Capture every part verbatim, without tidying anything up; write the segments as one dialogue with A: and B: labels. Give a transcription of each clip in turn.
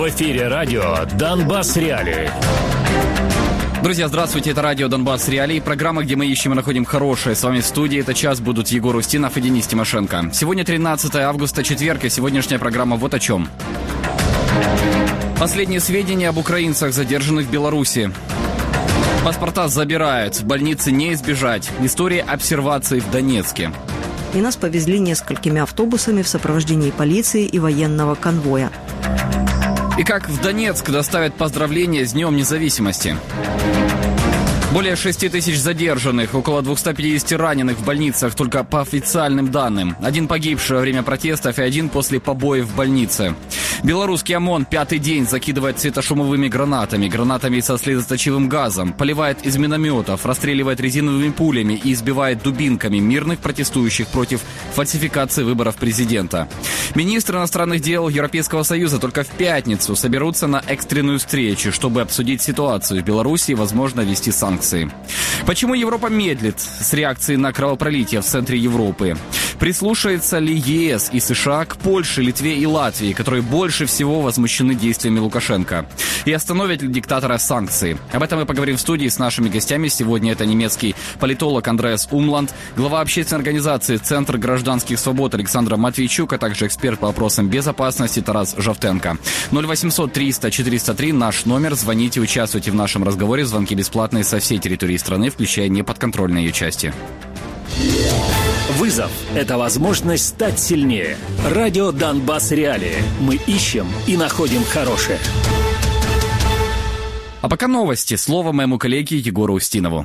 A: В эфире радио «Донбасс Реалии».
B: Друзья, здравствуйте, это радио «Донбасс Реалии», программа, где мы ищем и находим хорошее. С вами в студии этот час будут Егор Устинов и Денис Тимошенко. Сегодня тринадцатое августа, четверг, и сегодняшняя программа вот о чем. Последние сведения об украинцах, задержанных в Беларуси. Паспорта забирают, в больнице не избежать. История обсервации в Донецке.
C: И нас повезли несколькими автобусами в сопровождении полиции и военного конвоя.
B: И как в Донецк доставят поздравления с Днем независимости. Более шести тысяч задержанных, около двести пятьдесят раненых в больницах, только по официальным данным. Один погибший во время протестов и один после побоев в больнице. Белорусский ОМОН пятый день закидывает светошумовыми гранатами, гранатами со слезоточивым газом, поливает из минометов, расстреливает резиновыми пулями и избивает дубинками мирных протестующих против фальсификации выборов президента. Министры иностранных дел Европейского Союза только в пятницу соберутся на экстренную встречу, чтобы обсудить ситуацию в Беларуси и, возможно, ввести санкции. Почему Европа медлит с реакцией на кровопролитие в центре Европы? Прислушается ли ЕС и США к Польше, Литве и Латвии, которые больше всего возмущены действиями Лукашенко? И остановят ли диктатора санкции? Об этом мы поговорим в студии с нашими гостями. Сегодня это немецкий политолог Андреас Умланд, глава общественной организации «Центр гражданских свобод» Александр Матвейчук, а также эксперт по вопросам безопасности Тарас Жовтенко. ноль восемьсот триста четыреста три наш номер. Звоните, участвуйте в нашем разговоре. Звонки бесплатные со всей территории страны, включая неподконтрольные ее части.
A: Вызов – это возможность стать сильнее. Радио «Донбасс Реалии». Мы ищем и находим хорошее.
B: А пока новости. Слово моему коллеге Егору Устинову.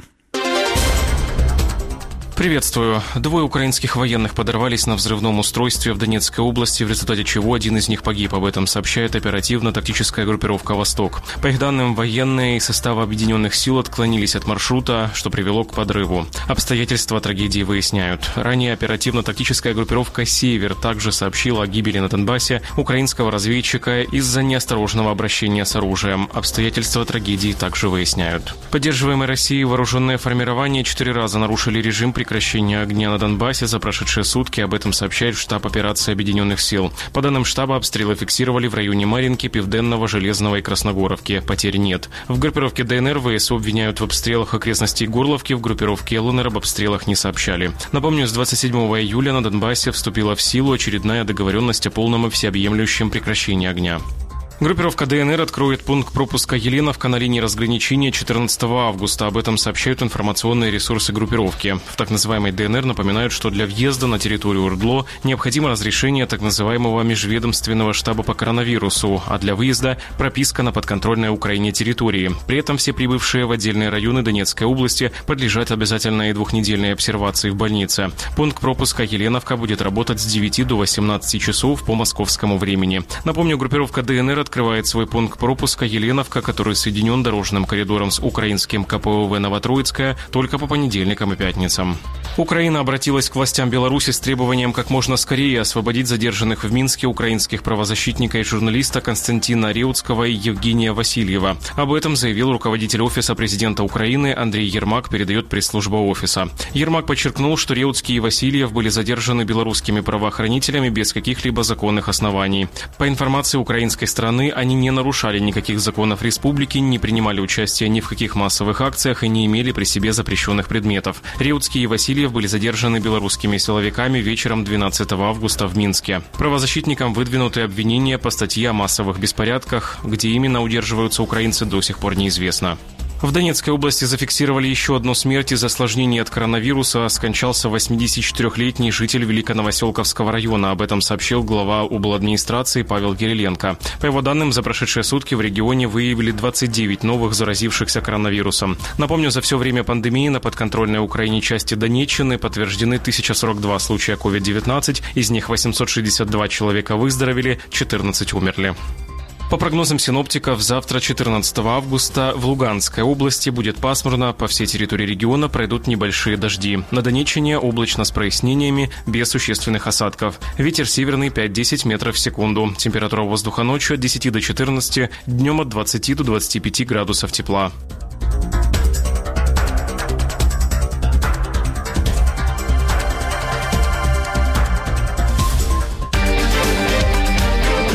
D: Приветствую. Двое украинских военных подорвались на взрывном устройстве в Донецкой области, в результате чего один из них погиб. Об этом сообщает оперативно-тактическая группировка «Восток». По их данным, военные из состава объединенных сил отклонились от маршрута, что привело к подрыву. Обстоятельства трагедии выясняют. Ранее оперативно-тактическая группировка «Север» также сообщила о гибели на Донбассе украинского разведчика из-за неосторожного обращения с оружием. Обстоятельства трагедии также выясняют. Поддерживаемые Россией вооруженные формирования четыре раза нарушили режим прекращения огня на Донбассе за прошедшие сутки. Об этом сообщает штаб операции Объединенных сил. По данным штаба, обстрелы фиксировали в районе Марьинки, Південного, Железного и Красногоровки. Потерь нет. В группировке ДНР ВСУ обвиняют в обстрелах окрестностей Горловки, в группировке ЛНР об обстрелах не сообщали. Напомню, с двадцать седьмого июля на Донбассе вступила в силу очередная договоренность о полном и всеобъемлющем прекращении огня. Группировка ДНР откроет пункт пропуска Еленовка на линии разграничения четырнадцатого августа. Об этом сообщают информационные ресурсы группировки. В так называемой ДНР напоминают, что для въезда на территорию ОРДЛО необходимо разрешение так называемого межведомственного штаба по коронавирусу, а для выезда – прописка на подконтрольной Украине территории. При этом все прибывшие в отдельные районы Донецкой области подлежат обязательной двухнедельной обсервации в больнице. Пункт пропуска Еленовка будет работать с девяти до восемнадцати часов по московскому времени. Напомню, группировка ДНР открывает свой пункт пропуска Еленовка, который соединен дорожным коридором с украинским КПОВ Новотроицкая, только по понедельникам и пятницам. Украина обратилась к властям Беларуси с требованием как можно скорее освободить задержанных в Минске украинских правозащитника и журналиста Константина Реутского и Евгения Васильева. Об этом заявил руководитель Офиса президента Украины Андрей Ермак, передает пресс-служба Офиса. Ермак подчеркнул, что Реутский и Васильев были задержаны белорусскими правоохранителями без каких-либо законных оснований. По информации украинской стороны, они не нарушали никаких законов республики, не принимали участия ни в каких массовых акциях и не имели при себе запрещенных предметов. Реутский и Васильев были задержаны белорусскими силовиками вечером двенадцатого августа в Минске. Правозащитникам выдвинуты обвинения по статье о массовых беспорядках, где именно удерживаются украинцы, до сих пор неизвестно. В Донецкой области зафиксировали еще одну смерть из-за осложнений от коронавируса. Скончался восьмидесятичетырёхлетний житель Великоновоселковского района. Об этом сообщил глава обладминистрации Павел Кириленко. По его данным, за прошедшие сутки в регионе выявили двадцать девять новых заразившихся коронавирусом. Напомню, за все время пандемии на подконтрольной Украине части Донеччины подтверждены тысяча сорок два случая ковид девятнадцать. Из них восемьсот шестьдесят два человека выздоровели, четырнадцать умерли. По прогнозам синоптиков, завтра, четырнадцатого августа, в Луганской области будет пасмурно, по всей территории региона пройдут небольшие дожди. На Донеччине облачно с прояснениями, без существенных осадков. Ветер северный пять-десять метров в секунду. Температура воздуха ночью от десяти до четырнадцати, днем от двадцати до двадцати пяти градусов тепла.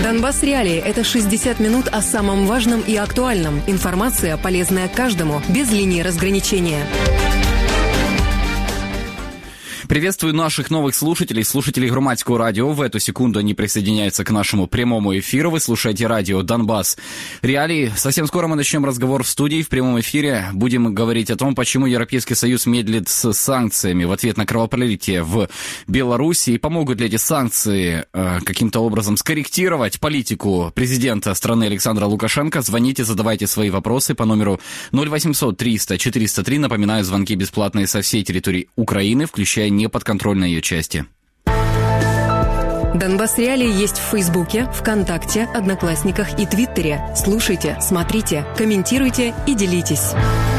E: Донбасс Реалии – это шестьдесят минут о самом важном и актуальном. Информация, полезная каждому, без линии разграничения.
B: Приветствую наших новых слушателей, слушателей Громадского радио. В эту секунду они присоединяются к нашему прямому эфиру. Вы слушаете радио «Донбасс Реалии». Совсем скоро мы начнем разговор в студии, в прямом эфире. Будем говорить о том, почему Европейский Союз медлит с санкциями в ответ на кровопролитие в Беларуси. И помогут ли эти санкции э, каким-то образом скорректировать политику президента страны Александра Лукашенко? Звоните, задавайте свои вопросы по номеру ноль восемьсот триста четыреста три. Напоминаю, звонки бесплатные со всей территории Украины, включая неподконтрольной ее части.
E: Донбасс Реалии есть в Фейсбуке, ВКонтакте, Одноклассниках и Твиттере. Слушайте, смотрите, комментируйте и делитесь.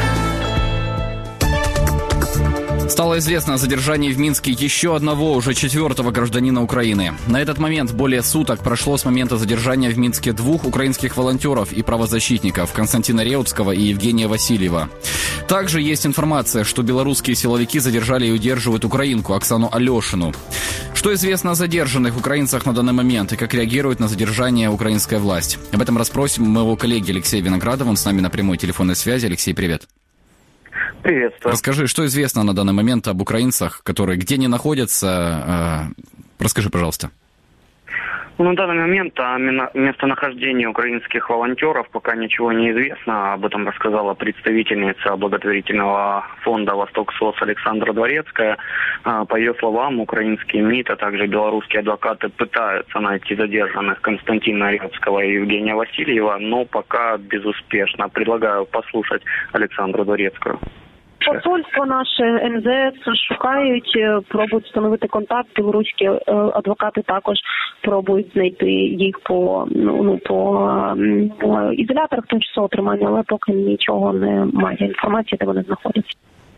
B: Стало известно о задержании в Минске еще одного, уже четвертого гражданина Украины. На этот момент более суток прошло с момента задержания в Минске двух украинских волонтеров и правозащитников Константина Реутского и Евгения Васильева. Также есть информация, что белорусские силовики задержали и удерживают украинку Оксану Алешину. Что известно о задержанных украинцах на данный момент и как реагирует на задержание украинская власть? Об этом расспросим моего коллеги Алексея Виноградова. Он с нами на прямой телефонной связи. Алексей, привет.
F: Приветствую.
B: Расскажи, что известно на данный момент об украинцах, которые где не находятся? Расскажи, пожалуйста.
F: Ну, на данный момент о местонахождении украинских волонтеров пока ничего не известно. Об этом рассказала представительница благотворительного фонда «Восток СОС» Александра Дворецкая. По ее словам, украинские МИД, а также белорусские адвокаты пытаются найти задержанных Константина Реутского и Евгения Васильева, но пока безуспешно. Предлагаю послушать Александру Дворецкую.
G: Посольство наше, ем зе ес шукають, пробують встановити контакт, білоруські адвокати також пробують знайти їх по, ну, по, по ізоляторах тимчасового тримання, але поки нічого немає інформації, де вони знаходяться.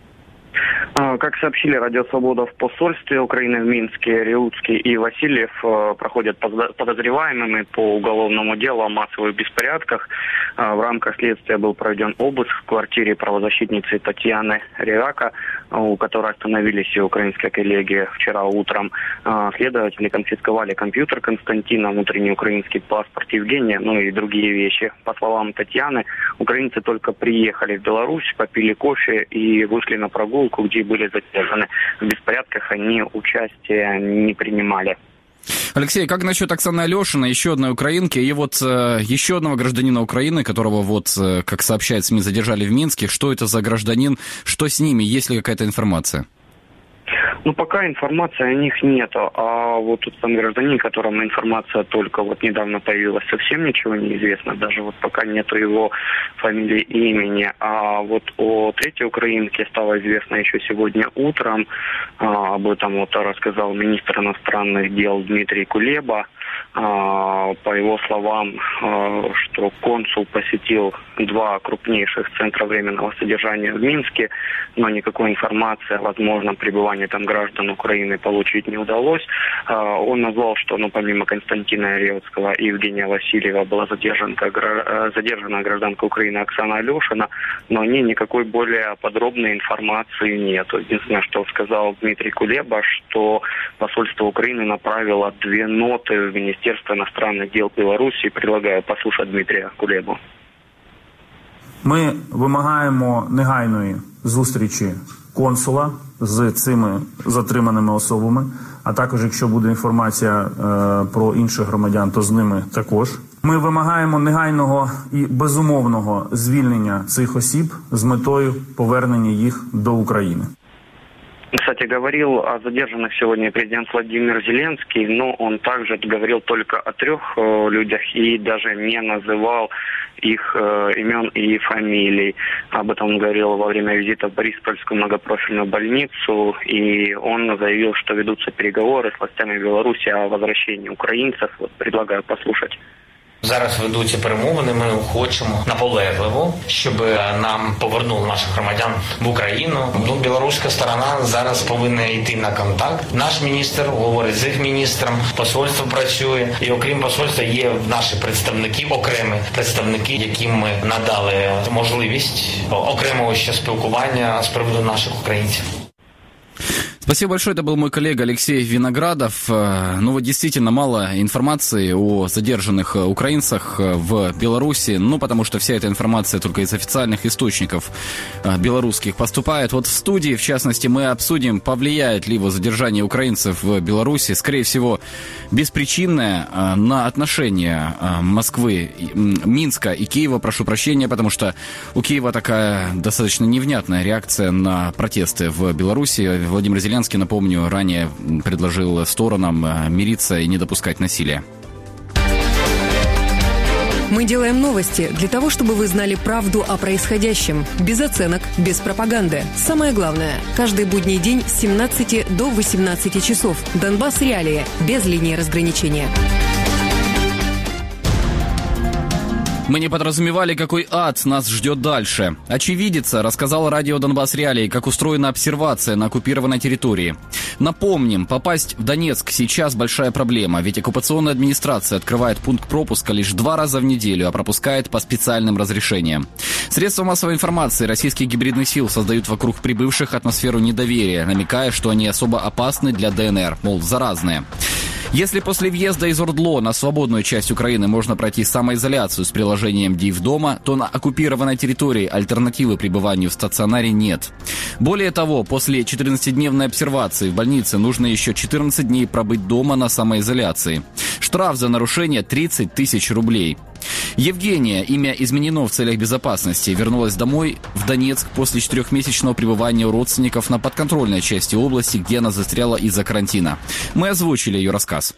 F: Как сообщили Радио Свобода в посольстве Украины в Минске, Реутский и Васильев проходят подозреваемыми по уголовному делу о массовых беспорядках. В рамках следствия был проведен обыск в квартире правозащитницы Татьяны Реака, у которой остановились и украинские коллеги вчера утром. Следователи конфисковали компьютер Константина, внутренний украинский паспорт Евгения, ну и другие вещи. По словам Татьяны, украинцы только приехали в Беларусь, попили кофе и вышли на прогулку, где были задержаны. В беспорядках они участия не принимали.
B: Алексей, как насчет Оксаны Алешиной, еще одной украинки, и вот э, еще одного гражданина Украины, которого, вот, э, как сообщает СМИ, задержали в Минске? Что это за гражданин? Что с ними? Есть ли какая-то информация?
F: Ну, пока информации о них нету. А вот тот самый гражданин, которому информация только вот недавно появилась, совсем ничего не известно. Даже вот пока нету его фамилии и имени. А вот о третьей украинке стало известно еще сегодня утром. А, об этом вот рассказал министр иностранных дел Дмитрий Кулеба. А, по его словам, а, что консул посетил два крупнейших центра временного содержания в Минске, но никакой информации о возможном пребывании там граждан Украины получить не удалось. А, он назвал, что ну, помимо Константина Реутского и Евгения Васильева была задержана, задержана гражданка Украины Оксана Алешина, но о ней никакой более подробной информации нет. Единственное, что сказал Дмитрий Кулеба, что посольство Украины направило две ноты в Министерство иностранных дел Беларуси. Предлагаю послушать Дмитрия Кулебу.
H: Ми вимагаємо негайної зустрічі консула з цими затриманими особами, а також, якщо буде інформація е, про інших громадян, то з ними також. Ми вимагаємо негайного і безумовного звільнення цих осіб з метою повернення їх до України.
F: Кстати, говорил о задержанных сегодня президент Владимир Зеленский, но он также говорил только о трех э, людях и даже не называл их э, имен и фамилий. Об этом он говорил во время визита в Бориспольскую многопрофильную больницу, и он заявил, что ведутся переговоры с властями Беларуси о возвращении украинцев. Вот, предлагаю послушать.
I: Зараз ведуться перемовини, ми хочемо наполегливо, щоб нам повернули наших громадян в Україну. Ну, білоруська сторона зараз повинна йти на контакт. Наш міністр говорить з їх міністром, посольство працює, і окрім посольства є наші представники, окремі представники, яким ми надали можливість окремого ще спілкування з приводу наших українців.
B: Спасибо большое, это был мой коллега Алексей Виноградов. Ну вот действительно мало информации о задержанных украинцах в Беларуси, ну потому что вся эта информация только из официальных источников белорусских поступает. Вот в студии, в частности, мы обсудим, повлияет ли его задержание украинцев в Беларуси, скорее всего, беспричинное, на отношения Москвы, Минска и Киева, прошу прощения, потому что у Киева такая достаточно невнятная реакция на протесты в Беларуси. Владимир Зеленский, напомню, ранее предложил сторонам мириться и не допускать насилия.
E: Мы делаем новости для того, чтобы вы знали правду о происходящем. Без оценок, без пропаганды. Самое главное, каждый будний день с семнадцати до восемнадцати часов. Донбасс Реалии. Без линии разграничения.
B: Мы не подразумевали, какой ад нас ждет дальше. Очевидица рассказала радио «Донбасс Реалии», как устроена обсервация на оккупированной территории. Напомним, попасть в Донецк сейчас большая проблема, ведь оккупационная администрация открывает пункт пропуска лишь два раза в неделю, а пропускает по специальным разрешениям. Средства массовой информации российских гибридных сил создают вокруг прибывших атмосферу недоверия, намекая, что они особо опасны для ДНР, мол, заразные. Если после въезда из Ордло на свободную часть Украины можно пройти самоизоляцию с приложением ДИФ дома, то на оккупированной территории альтернативы пребыванию в стационаре нет. Более того, после четырнадцатидневной обсервации в больнице нужно еще четырнадцать дней пробыть дома на самоизоляции. Штраф за нарушение тридцать тысяч рублей. Евгения, имя изменено в целях безопасности, вернулась домой в Донецк после четырехмесячного пребывания у родственников на подконтрольной части области, где она застряла из-за карантина. Мы озвучили ее рассказ.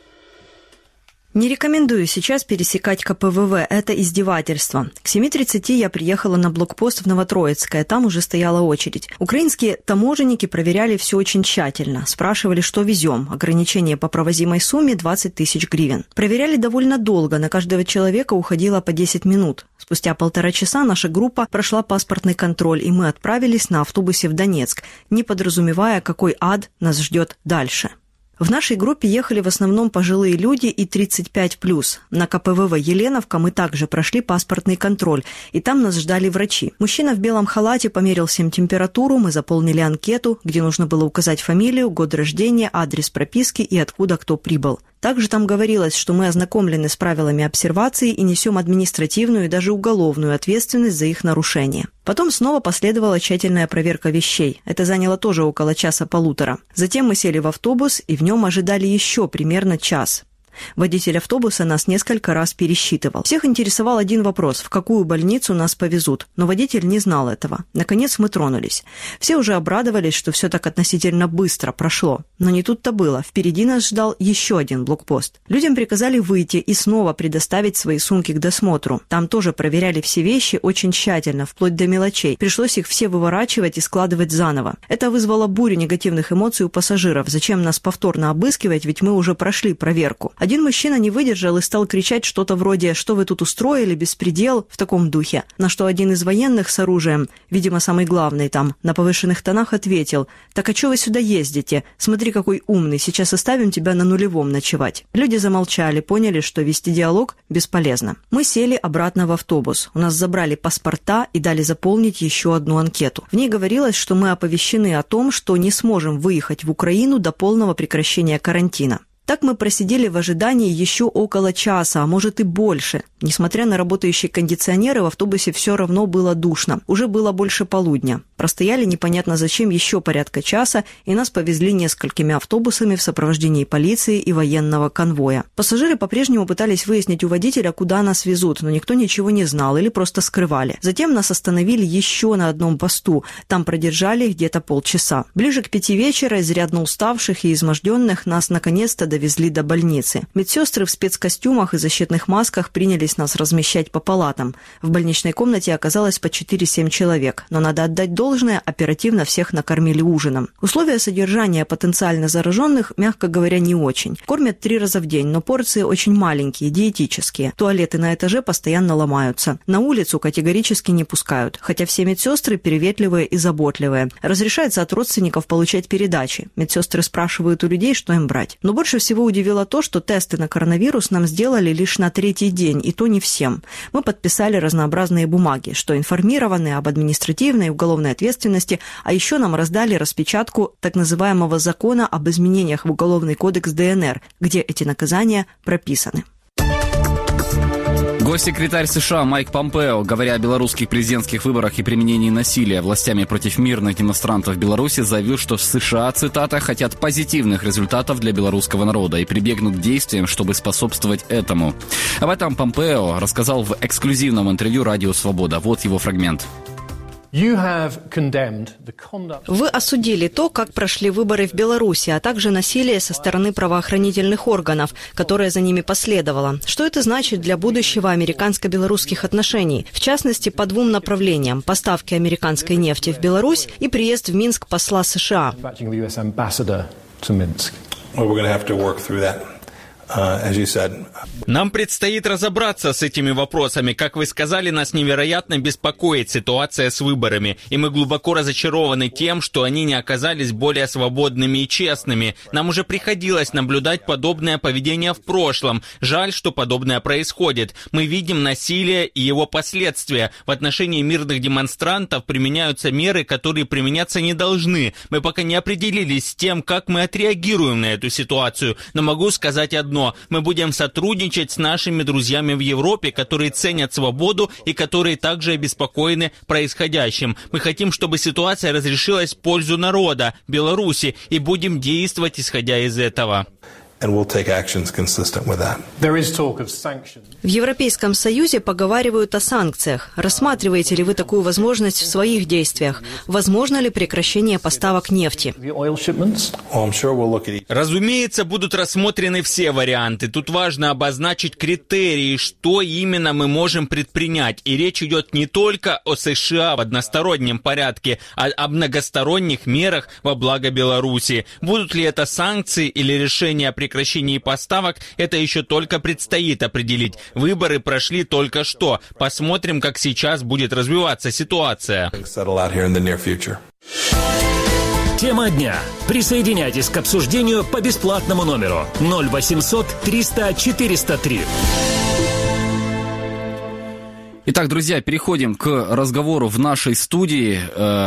C: Не рекомендую сейчас пересекать ка пэ вэ вэ, это издевательство. К семи тридцати я приехала на блокпост в Новотроицкое, там уже стояла очередь. Украинские таможенники проверяли все очень тщательно, спрашивали, что везем. Ограничение по провозимой сумме двадцать тысяч гривен. Проверяли довольно долго, на каждого человека уходило по десять минут. Спустя полтора часа наша группа прошла паспортный контроль, и мы отправились на автобусе в Донецк, не подразумевая, какой ад нас ждет дальше. В нашей группе ехали в основном пожилые люди и тридцать пять плюс. На ка пэ вэ вэ «Еленовка» мы также прошли паспортный контроль, и там нас ждали врачи. Мужчина в белом халате померил всем температуру, мы заполнили анкету, где нужно было указать фамилию, год рождения, адрес прописки и откуда кто прибыл. Также там говорилось, что мы ознакомлены с правилами обсервации и несем административную и даже уголовную ответственность за их нарушение. Потом снова последовала тщательная проверка вещей. Это заняло тоже около часа-полутора. Затем мы сели в автобус, и в нем ожидали еще примерно час. Водитель автобуса нас несколько раз пересчитывал. Всех интересовал один вопрос: в какую больницу нас повезут, но водитель не знал этого. Наконец мы тронулись. Все уже обрадовались, что все так относительно быстро прошло. Но не тут-то было. Впереди нас ждал еще один блокпост. Людям приказали выйти и снова предоставить свои сумки к досмотру. Там тоже проверяли все вещи очень тщательно, вплоть до мелочей. Пришлось их все выворачивать и складывать заново. Это вызвало бурю негативных эмоций у пассажиров. Зачем нас повторно обыскивать, ведь мы уже прошли проверку. Один мужчина не выдержал и стал кричать что-то вроде «что вы тут устроили, беспредел», в таком духе. На что один из военных с оружием, видимо, самый главный там, на повышенных тонах ответил: «Так а что вы сюда ездите? Смотри, какой умный, сейчас оставим тебя на нулевом ночевать». Люди замолчали, поняли, что вести диалог бесполезно. Мы сели обратно в автобус. У нас забрали паспорта и дали заполнить еще одну анкету. В ней говорилось, что мы оповещены о том, что не сможем выехать в Украину до полного прекращения карантина. Так мы просидели в ожидании еще около часа, а может и больше. Несмотря на работающие кондиционеры, в автобусе все равно было душно. Уже было больше полудня. Простояли непонятно зачем еще порядка часа, и нас повезли несколькими автобусами в сопровождении полиции и военного конвоя. Пассажиры по-прежнему пытались выяснить у водителя, куда нас везут, но никто ничего не знал или просто скрывали. Затем нас остановили еще на одном посту. Там продержали где-то полчаса. Ближе к пяти вечера, изрядно уставших и изможденных, нас наконец-то довезли до больницы. Медсестры в спецкостюмах и защитных масках принялись нас размещать по палатам. В больничной комнате оказалось по четыре-семь человек, но надо отдать должное, оперативно всех накормили ужином. Условия содержания потенциально зараженных, мягко говоря, не очень. Кормят три раза в день, но порции очень маленькие, диетические. Туалеты на этаже постоянно ломаются. На улицу категорически не пускают, хотя все медсестры приветливые и заботливые. Разрешается от родственников получать передачи. Медсестры спрашивают у людей, что им брать. Но больше всего удивило то, что тесты на коронавирус нам сделали лишь на третий день, и то не всем. Мы подписали разнообразные бумаги, что информированы об административной и уголовной ответственности, а еще нам раздали распечатку так называемого закона об изменениях в Уголовный кодекс ДНР, где эти наказания прописаны.
B: Госсекретарь США Майк Помпео, говоря о белорусских президентских выборах и применении насилия властями против мирных демонстрантов в Беларуси, заявил, что в США, цитата, хотят позитивных результатов для белорусского народа и прибегнут к действиям, чтобы способствовать этому. Об этом Помпео рассказал в эксклюзивном интервью «Радио Свобода». Вот его фрагмент.
C: Вы осудили то, как прошли выборы в Беларуси, а также насилие со стороны правоохранительных органов, которое за ними последовало. Что это значит для будущего американско-белорусских отношений? В частности, по двум направлениям – поставки американской нефти в Беларусь и приезд в Минск посла США.
J: Нам предстоит разобраться с этими вопросами. Как вы сказали, нас невероятно беспокоит ситуация с выборами, и мы глубоко разочарованы тем, что они не оказались более свободными и честными. Нам уже приходилось наблюдать подобное поведение в прошлом. Жаль, что подобное происходит. Мы видим насилие и его последствия. В отношении мирных демонстрантов применяются меры, которые применяться не должны. Мы пока не определились с тем, как мы отреагируем на эту ситуацию, но могу сказать одно. Мы будем сотрудничать с нашими друзьями в Европе, которые ценят свободу и которые также обеспокоены происходящим. Мы хотим, чтобы ситуация разрешилась в пользу народа Беларуси, и будем действовать, исходя из этого.
C: В Европейском Союзе поговаривают о санкциях. Рассматриваете ли вы такую возможность в своих действиях? Возможно ли прекращение поставок нефти?
J: Разумеется, будут рассмотрены все варианты. Тут важно обозначить критерии, что именно мы можем предпринять. И речь идет не только о США в одностороннем порядке, а о многосторонних мерах во благо Беларуси. Будут ли это санкции или решения о прекращении прекращении поставок, это еще только предстоит определить. Выборы прошли только что. Посмотрим, как сейчас будет развиваться ситуация.
A: Тема дня. Присоединяйтесь к обсуждению по бесплатному номеру ноль восемьсот триста четыреста три.
B: Итак, друзья, переходим к разговору в нашей студии.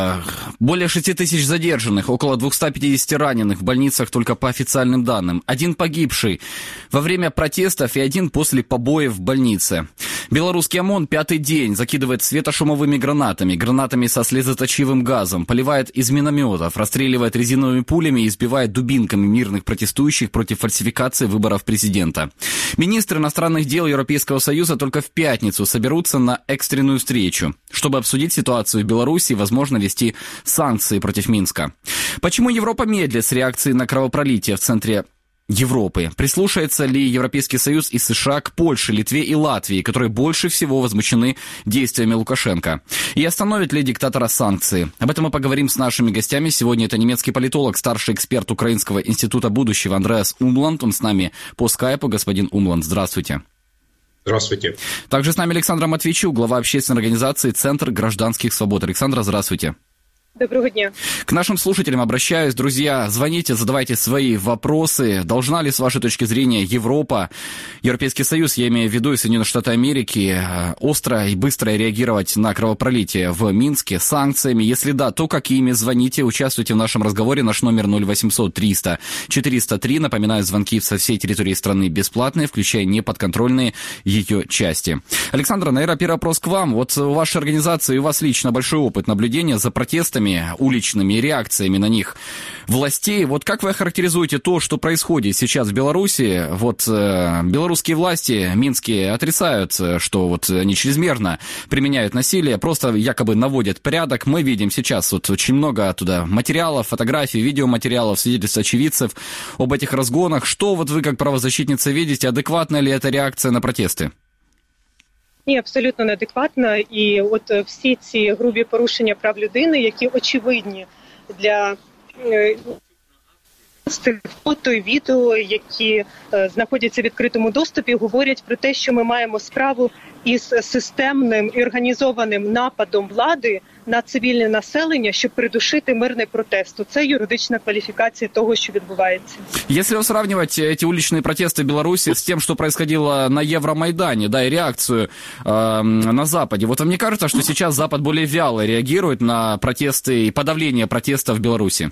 B: Более шести тысяч задержанных, около двести пятьдесят раненых в больницах только по официальным данным. Один погибший во время протестов и один после побоев в больнице. Белорусский ОМОН пятый день закидывает светошумовыми гранатами, гранатами со слезоточивым газом, поливает из минометов, расстреливает резиновыми пулями и избивает дубинками мирных протестующих против фальсификации выборов президента. Министры иностранных дел Европейского Союза только в пятницу соберутся на экстренную встречу, чтобы обсудить ситуацию в Беларуси и, возможно, ввести санкции против Минска. Почему Европа медлит с реакцией на кровопролитие в центре Европы? Прислушается ли Европейский Союз и США к Польше, Литве и Латвии, которые больше всего возмущены действиями Лукашенко? И остановит ли диктатора санкции? Об этом мы поговорим с нашими гостями. Сегодня это немецкий политолог, старший эксперт Украинского института будущего Андреас Умланд. Он с нами по скайпу. Господин Умланд, здравствуйте.
K: Здравствуйте.
B: Также с нами Александра Матвейчук, глава общественной организации «Центр гражданских свобод». Александра, здравствуйте.
L: Доброго дня.
B: К нашим слушателям обращаюсь. Друзья, звоните, задавайте свои вопросы. Должна ли, с вашей точки зрения, Европа, Европейский Союз, я имею в виду и Соединенные Штаты Америки, остро и быстро реагировать на кровопролитие в Минске санкциями? Если да, то какими? Звоните, участвуйте в нашем разговоре. Наш номер ноль восемьсот триста четыреста три. Напоминаю, звонки со всей территории страны бесплатные, включая неподконтрольные ее части. Александра, наверное, первый вопрос к вам. Вот у вашей организации и у вас лично большой опыт наблюдения за протестами, уличными реакциями на них властей. Вот как вы охарактеризуете то, что происходит сейчас в Беларуси? Вот э, белорусские власти, минские, отрицают, что вот они чрезмерно применяют насилие, просто якобы наводят порядок. Мы видим сейчас вот очень много оттуда материалов, фотографий, видеоматериалов, свидетельств очевидцев об этих разгонах. Что вот вы как правозащитница видите? Адекватна ли эта реакция на протести?
L: Ні, абсолютно неадекватно. І от всі ці грубі порушення прав людини, які очевидні для фото і відео, які знаходяться в відкритому доступі, говорять про те, що ми маємо справу із системним і організованим нападом влади на цивільне населення, щоб придушити мирний протест. Це юридична квалификация того, что відбувається.
B: Если сравнивать эти уличные протесты в Беларуси с тем, что происходило на Евромайдане, да, и реакцию э, на Западе, вот вам не кажется, что сейчас Запад более вяло реагирует на протесты и подавление протестов в Беларуси?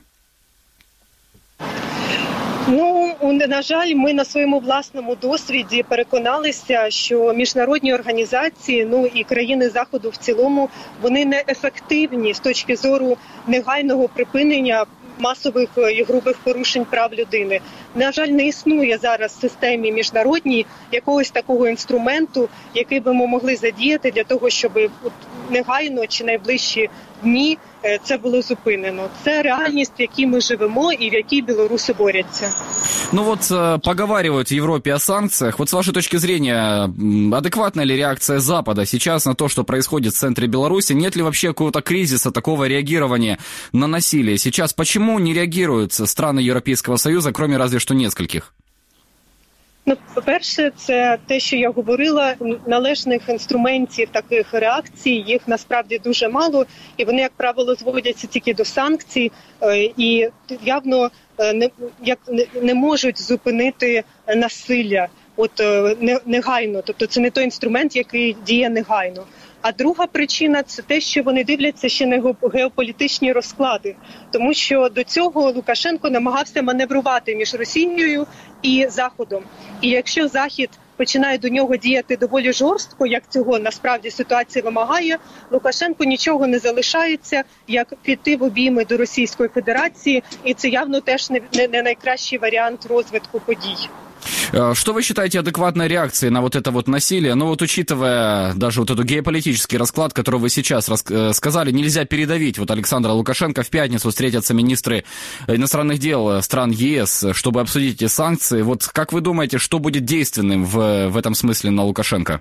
L: Ну, на жаль, ми на своєму власному досвіді переконалися, що міжнародні організації, ну і країни Заходу в цілому, вони не ефективні з точки зору негайного припинення масових і грубих порушень прав людини. На жаль, не існує зараз в системі міжнародній якогось такого інструменту, який би ми могли задіяти для того, щоб негайно чи найближчі дні це було зупинено. Це реальність, в якій ми живемо і в якій білоруси борються.
B: Ну вот поговаривают в Европе о санкциях. Вот с вашей точки зрения, адекватна ли реакция Запада сейчас на то, что происходит в центре Беларуси? Нет ли вообще какого-то кризиса, такого реагирования на насилие? Сейчас почему не реагируют страны Европейского Союза, кроме разве что нескольких?
L: Ну, по-перше, це те, що я говорила, належних інструментів таких реакцій, їх насправді дуже мало, і вони, як правило, зводяться тільки до санкцій, і явно не, як, не можуть зупинити насилля от, негайно. Тобто це не той інструмент, який діє негайно. А друга причина – це те, що вони дивляться ще на геополітичні розклади. Тому що до цього Лукашенко намагався маневрувати між Росією і Заходом. І якщо Захід починає до нього діяти доволі жорстко, як цього насправді ситуація вимагає, Лукашенку нічого не залишається, як піти в обійми до Російської Федерації. І це явно теж не, не, не найкращий варіант розвитку подій.
B: Что вы считаете адекватной реакцией на вот это вот насилие? Ну вот учитывая даже вот этот геополитический расклад, который вы сейчас сказали, нельзя передавить вот Александра Лукашенко. В пятницу встретятся министры иностранных дел стран ЕС, чтобы обсудить эти санкции. Вот как вы думаете, что будет действенным в, в этом смысле на Лукашенко?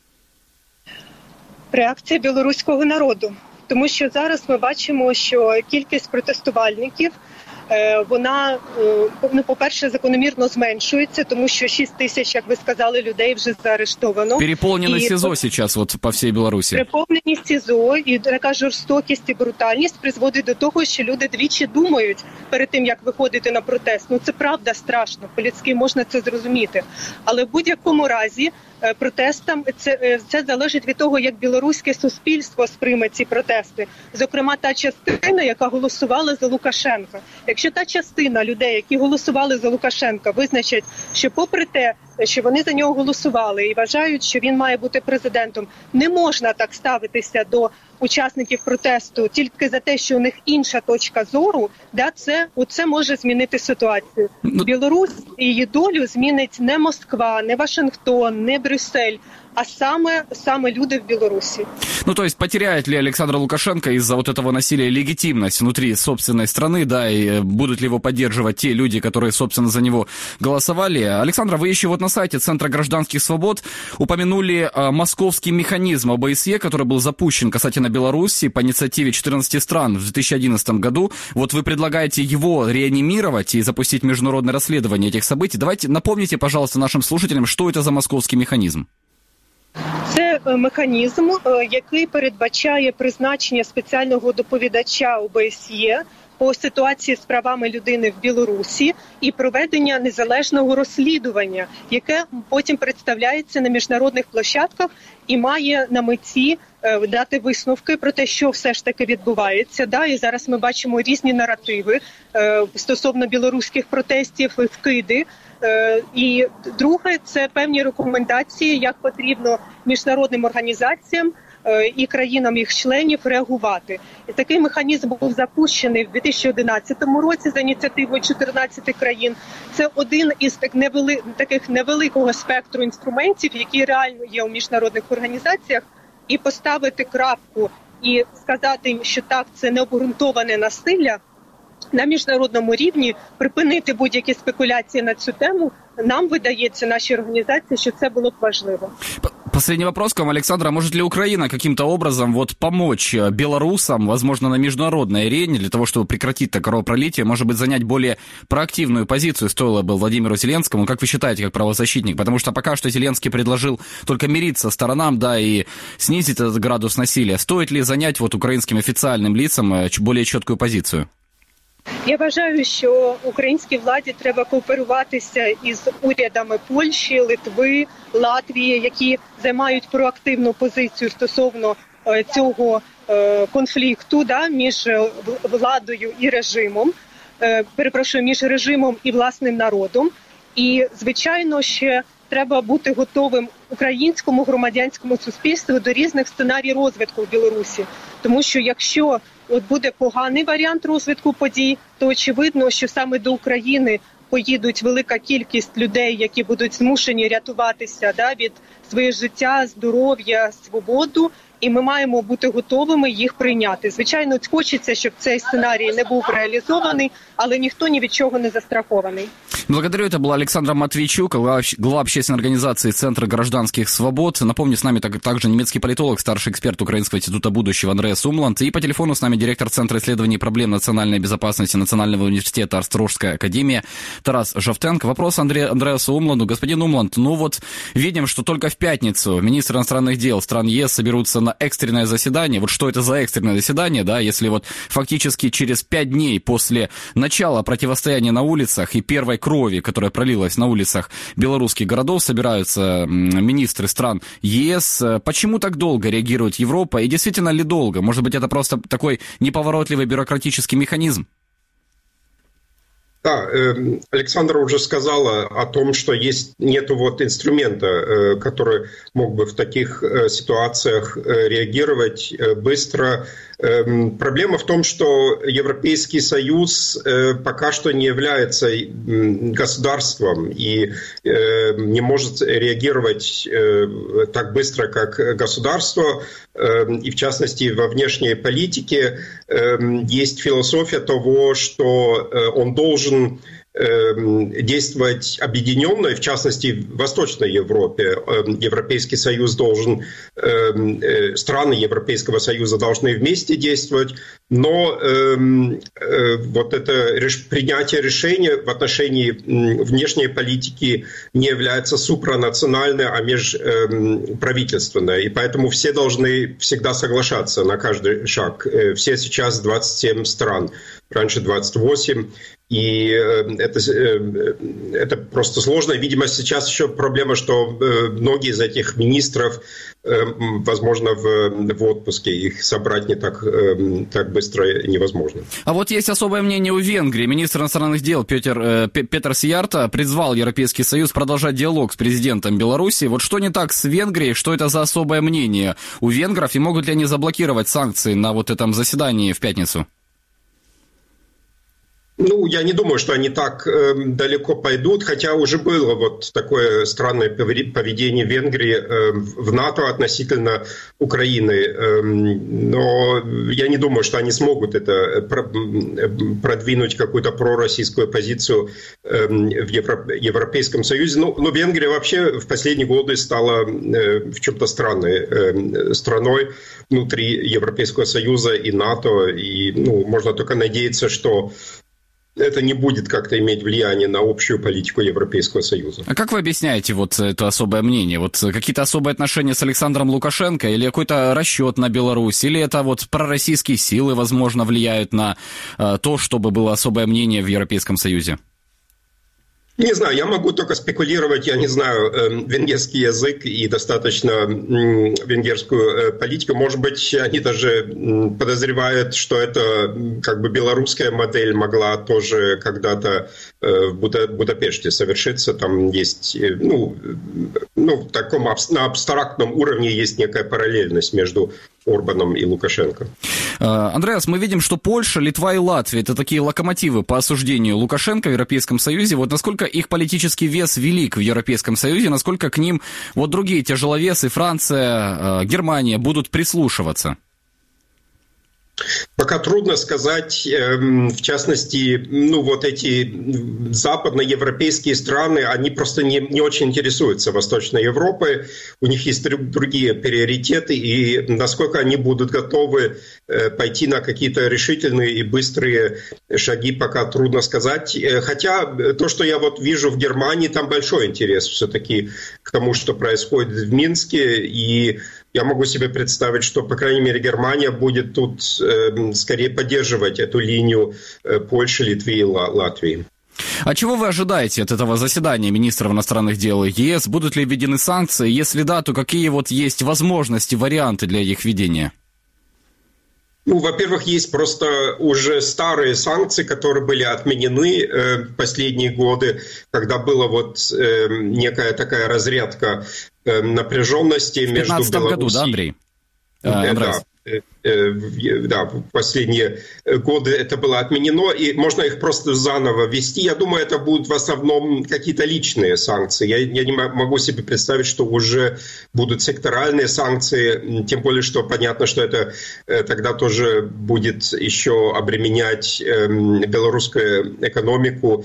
L: Реакція білоруського народу. Тому що зараз ми бачимо, що кількість протестувальників вона, ну, по-перше, закономірно зменшується, тому що шість тисяч, як ви сказали, людей вже заарештовано.
B: Переповнені
L: і...
B: СІЗО зараз от, по всій Білорусі.
L: Переповнені СІЗО і така жорстокість і брутальність призводить до того, що люди двічі думають перед тим, як виходити на протест. Ну, це правда страшно, по-людськи можна це зрозуміти. Але в будь-якому разі протестам це, це залежить від того, як білоруське суспільство сприйме ці протести. Зокрема, та частина, яка голосувала за Лукашенка. Якщо та частина людей, які голосували за Лукашенка, визначать, що попри те, що вони за нього голосували і вважають, що він має бути президентом, не можна так ставитися до учасників протесту тільки за те, що у них інша точка зору, да, це, це може змінити ситуацію. Білорусь і її долю змінить не Москва, не Вашингтон, не Брюссель, а саме, саме люди в Беларуси.
B: Ну, то есть, потеряет ли Александр Лукашенко из-за вот этого насилия легитимность внутри собственной страны, да, и будут ли его поддерживать те люди, которые, собственно, за него голосовали? Александра, вы еще вот на сайте Центра гражданских свобод упомянули э, московский механизм ОБСЕ, который был запущен касательно Беларуси по инициативе четырнадцати стран в две тысячи одиннадцатом году. Вот вы предлагаете его реанимировать и запустить международное расследование этих событий. Давайте напомните, пожалуйста, нашим слушателям, что это за московский механизм.
L: Це механізм, який передбачає призначення спеціального доповідача ОБСЄ по ситуації з правами людини в Білорусі і проведення незалежного розслідування, яке потім представляється на міжнародних площадках і має на меті дати висновки про те, що все ж таки відбувається. Да? І зараз ми бачимо різні наративи стосовно білоруських протестів і вкиди. І друге, це певні рекомендації, як потрібно міжнародним організаціям і країнам їх членів реагувати. І такий механізм був запущений в дві тисячі одинадцятому році за ініціативою чотирнадцяти країн. Це один із так невели... таких невеликого спектру інструментів, які реально є у міжнародних організаціях, і поставити крапку і сказати їм, що так, це необґрунтоване насилля, на міжнародному рівні припинити будь-які спекуляції на цю тему, нам видається, нашій організації, що це було б важливо.
B: Последний вопрос к вам, Александр. А может ли Украина каким-то образом вот помочь белорусам, возможно, на международной арене, для того, чтобы прекратить это кровопролитие, может быть, занять более проактивную позицию стоило бы Владимиру Зеленскому? Как вы считаете, как правозащитник? Потому что пока что Зеленский предложил только мириться сторонам, да, и снизить этот градус насилия. Стоит ли занять вот украинским официальным лицам более чіткую позицію?
L: Я вважаю, що українській владі треба кооперуватися із урядами Польщі, Литви, Латвії, які займають проактивну позицію стосовно цього конфлікту, да, між владою і режимом, перепрошую, між режимом і власним народом. І, звичайно, ще треба бути готовим українському громадянському суспільству до різних сценарій розвитку в Білорусі. Тому що якщо от буде поганий варіант розвитку подій, то очевидно, що саме до України поїдуть велика кількість людей, які будуть змушені рятуватися, да, від своє життя, здоров'я, свободу. І ми маємо бути готовими їх прийняти. Звичайно, хочеться, щоб цей сценарій не був реалізований, але ніхто ні від чого не застрахований.
B: Благодарю. Это была Александра Матвейчук, глава общественной организации Центра гражданских свобод. Напомню, с нами также немецкий политолог, старший эксперт Украинского института будущего Андреас Умланд. И по телефону с нами директор Центра исследований проблем национальной безопасности Национального университета Острожская академия Тарас Жовтенко. Вопрос Андре... Андреасу Умланду. Господин Умланд, ну вот видим, что только в пятницу министры иностранных дел стран ЕС соберутся на экстренное заседание. Вот что это за экстренное заседание, да, если вот фактически через пять дней после начала противостояния на улицах и первой крови, которая пролилась на улицах белорусских городов, собираются министры стран ЕС. Почему так долго реагирует Европа? И действительно ли долго? Может быть, это просто такой неповоротливый бюрократический механизм?
K: Да, Александра уже сказала о том, что есть нету вот инструмента, который мог бы в таких ситуациях реагировать быстро. Проблема в том, что Европейский Союз пока что не является государством и не может реагировать так быстро, как государство. И в частности, во внешней политике есть философия того, что он должен действовать объединенно, и в частности в Восточной Европе. Европейский Союз должен, страны Европейского Союза должны вместе действовать, но вот это принятие решения в отношении внешней политики не является супранациональной, а межправительственной, и поэтому все должны всегда соглашаться на каждый шаг. Все сейчас двадцать семь стран, раньше двадцать восемь. И это, это просто сложно. Видимо, сейчас еще проблема, что многие из этих министров, возможно, в, в отпуске. Их собрать не так, так быстро невозможно.
B: А вот есть особое мнение у Венгрии. Министр иностранных дел Петер, Петер Сиярто призвал Европейский Союз продолжать диалог с президентом Беларуси. Вот что не так с Венгрией? Что это за особое мнение у венгров? И могут ли они заблокировать санкции на вот этом заседании в пятницу?
K: Ну, я не думаю, что они так э, далеко пойдут, хотя уже было вот такое странное поведение Венгрии э, в НАТО относительно Украины. Э, но я не думаю, что они смогут это продвинуть какую-то пророссийскую позицию э, в Евро- Европейском Союзе. Ну, но Венгрия вообще в последние годы стала э, в чем-то странной э, страной внутри Европейского Союза и НАТО. И ну, можно только надеяться, что это не будет как-то иметь влияние на общую политику Европейского Союза.
B: А как вы объясняете вот это особое мнение? Вот какие-то особые отношения с Александром Лукашенко или какой-то расчет на Беларусь? Или это вот пророссийские силы, возможно, влияют на э, то, чтобы было особое мнение в Европейском Союзе?
K: Не знаю, я могу только спекулировать, я не знаю венгерский язык и достаточно венгерскую политику. Может быть, они даже подозревают, что это как бы белорусская модель могла тоже когда-то в Будапеште совершиться. Там есть, ну, ну в таком на абстрактном уровне есть некая параллельность между Орбаном и Лукашенко.
B: Андреас, мы видим, что Польша, Литва и Латвия – это такие локомотивы по осуждению Лукашенко в Европейском Союзе. Вот насколько их политический вес велик в Европейском Союзе, насколько к ним вот другие тяжеловесы, Франция, Германия, будут прислушиваться?
K: Пока трудно сказать, в частности, ну вот эти западноевропейские страны, они просто не, не очень интересуются Восточной Европой, у них есть другие приоритеты, и насколько они будут готовы пойти на какие-то решительные и быстрые шаги, пока трудно сказать. Хотя то, что я вот вижу в Германии, там большой интерес все-таки к тому, что происходит в Минске, и я могу себе представить, что, по крайней мере, Германия будет тут э, скорее поддерживать эту линию э, Польши, Литвы и Латвии.
B: А чего вы ожидаете от этого заседания министров иностранных дел ЕС? Будут ли введены санкции? Если да, то какие вот есть возможности, варианты для их введения?
K: Ну, во-первых, есть просто уже старые санкции, которые были отменены э, в последние годы, когда была вот э, некая такая разрядка э, напряженности между Белоруссией... В две тысячи пятнадцатом году, да, Андрей? А, да. Да, в последние годы это было отменено, и можно их просто заново ввести. Я думаю, это будут в основном какие-то личные санкции. Я, я не могу себе представить, что уже будут секторальные санкции, тем более, что понятно, что это тогда тоже будет еще обременять белорусскую экономику.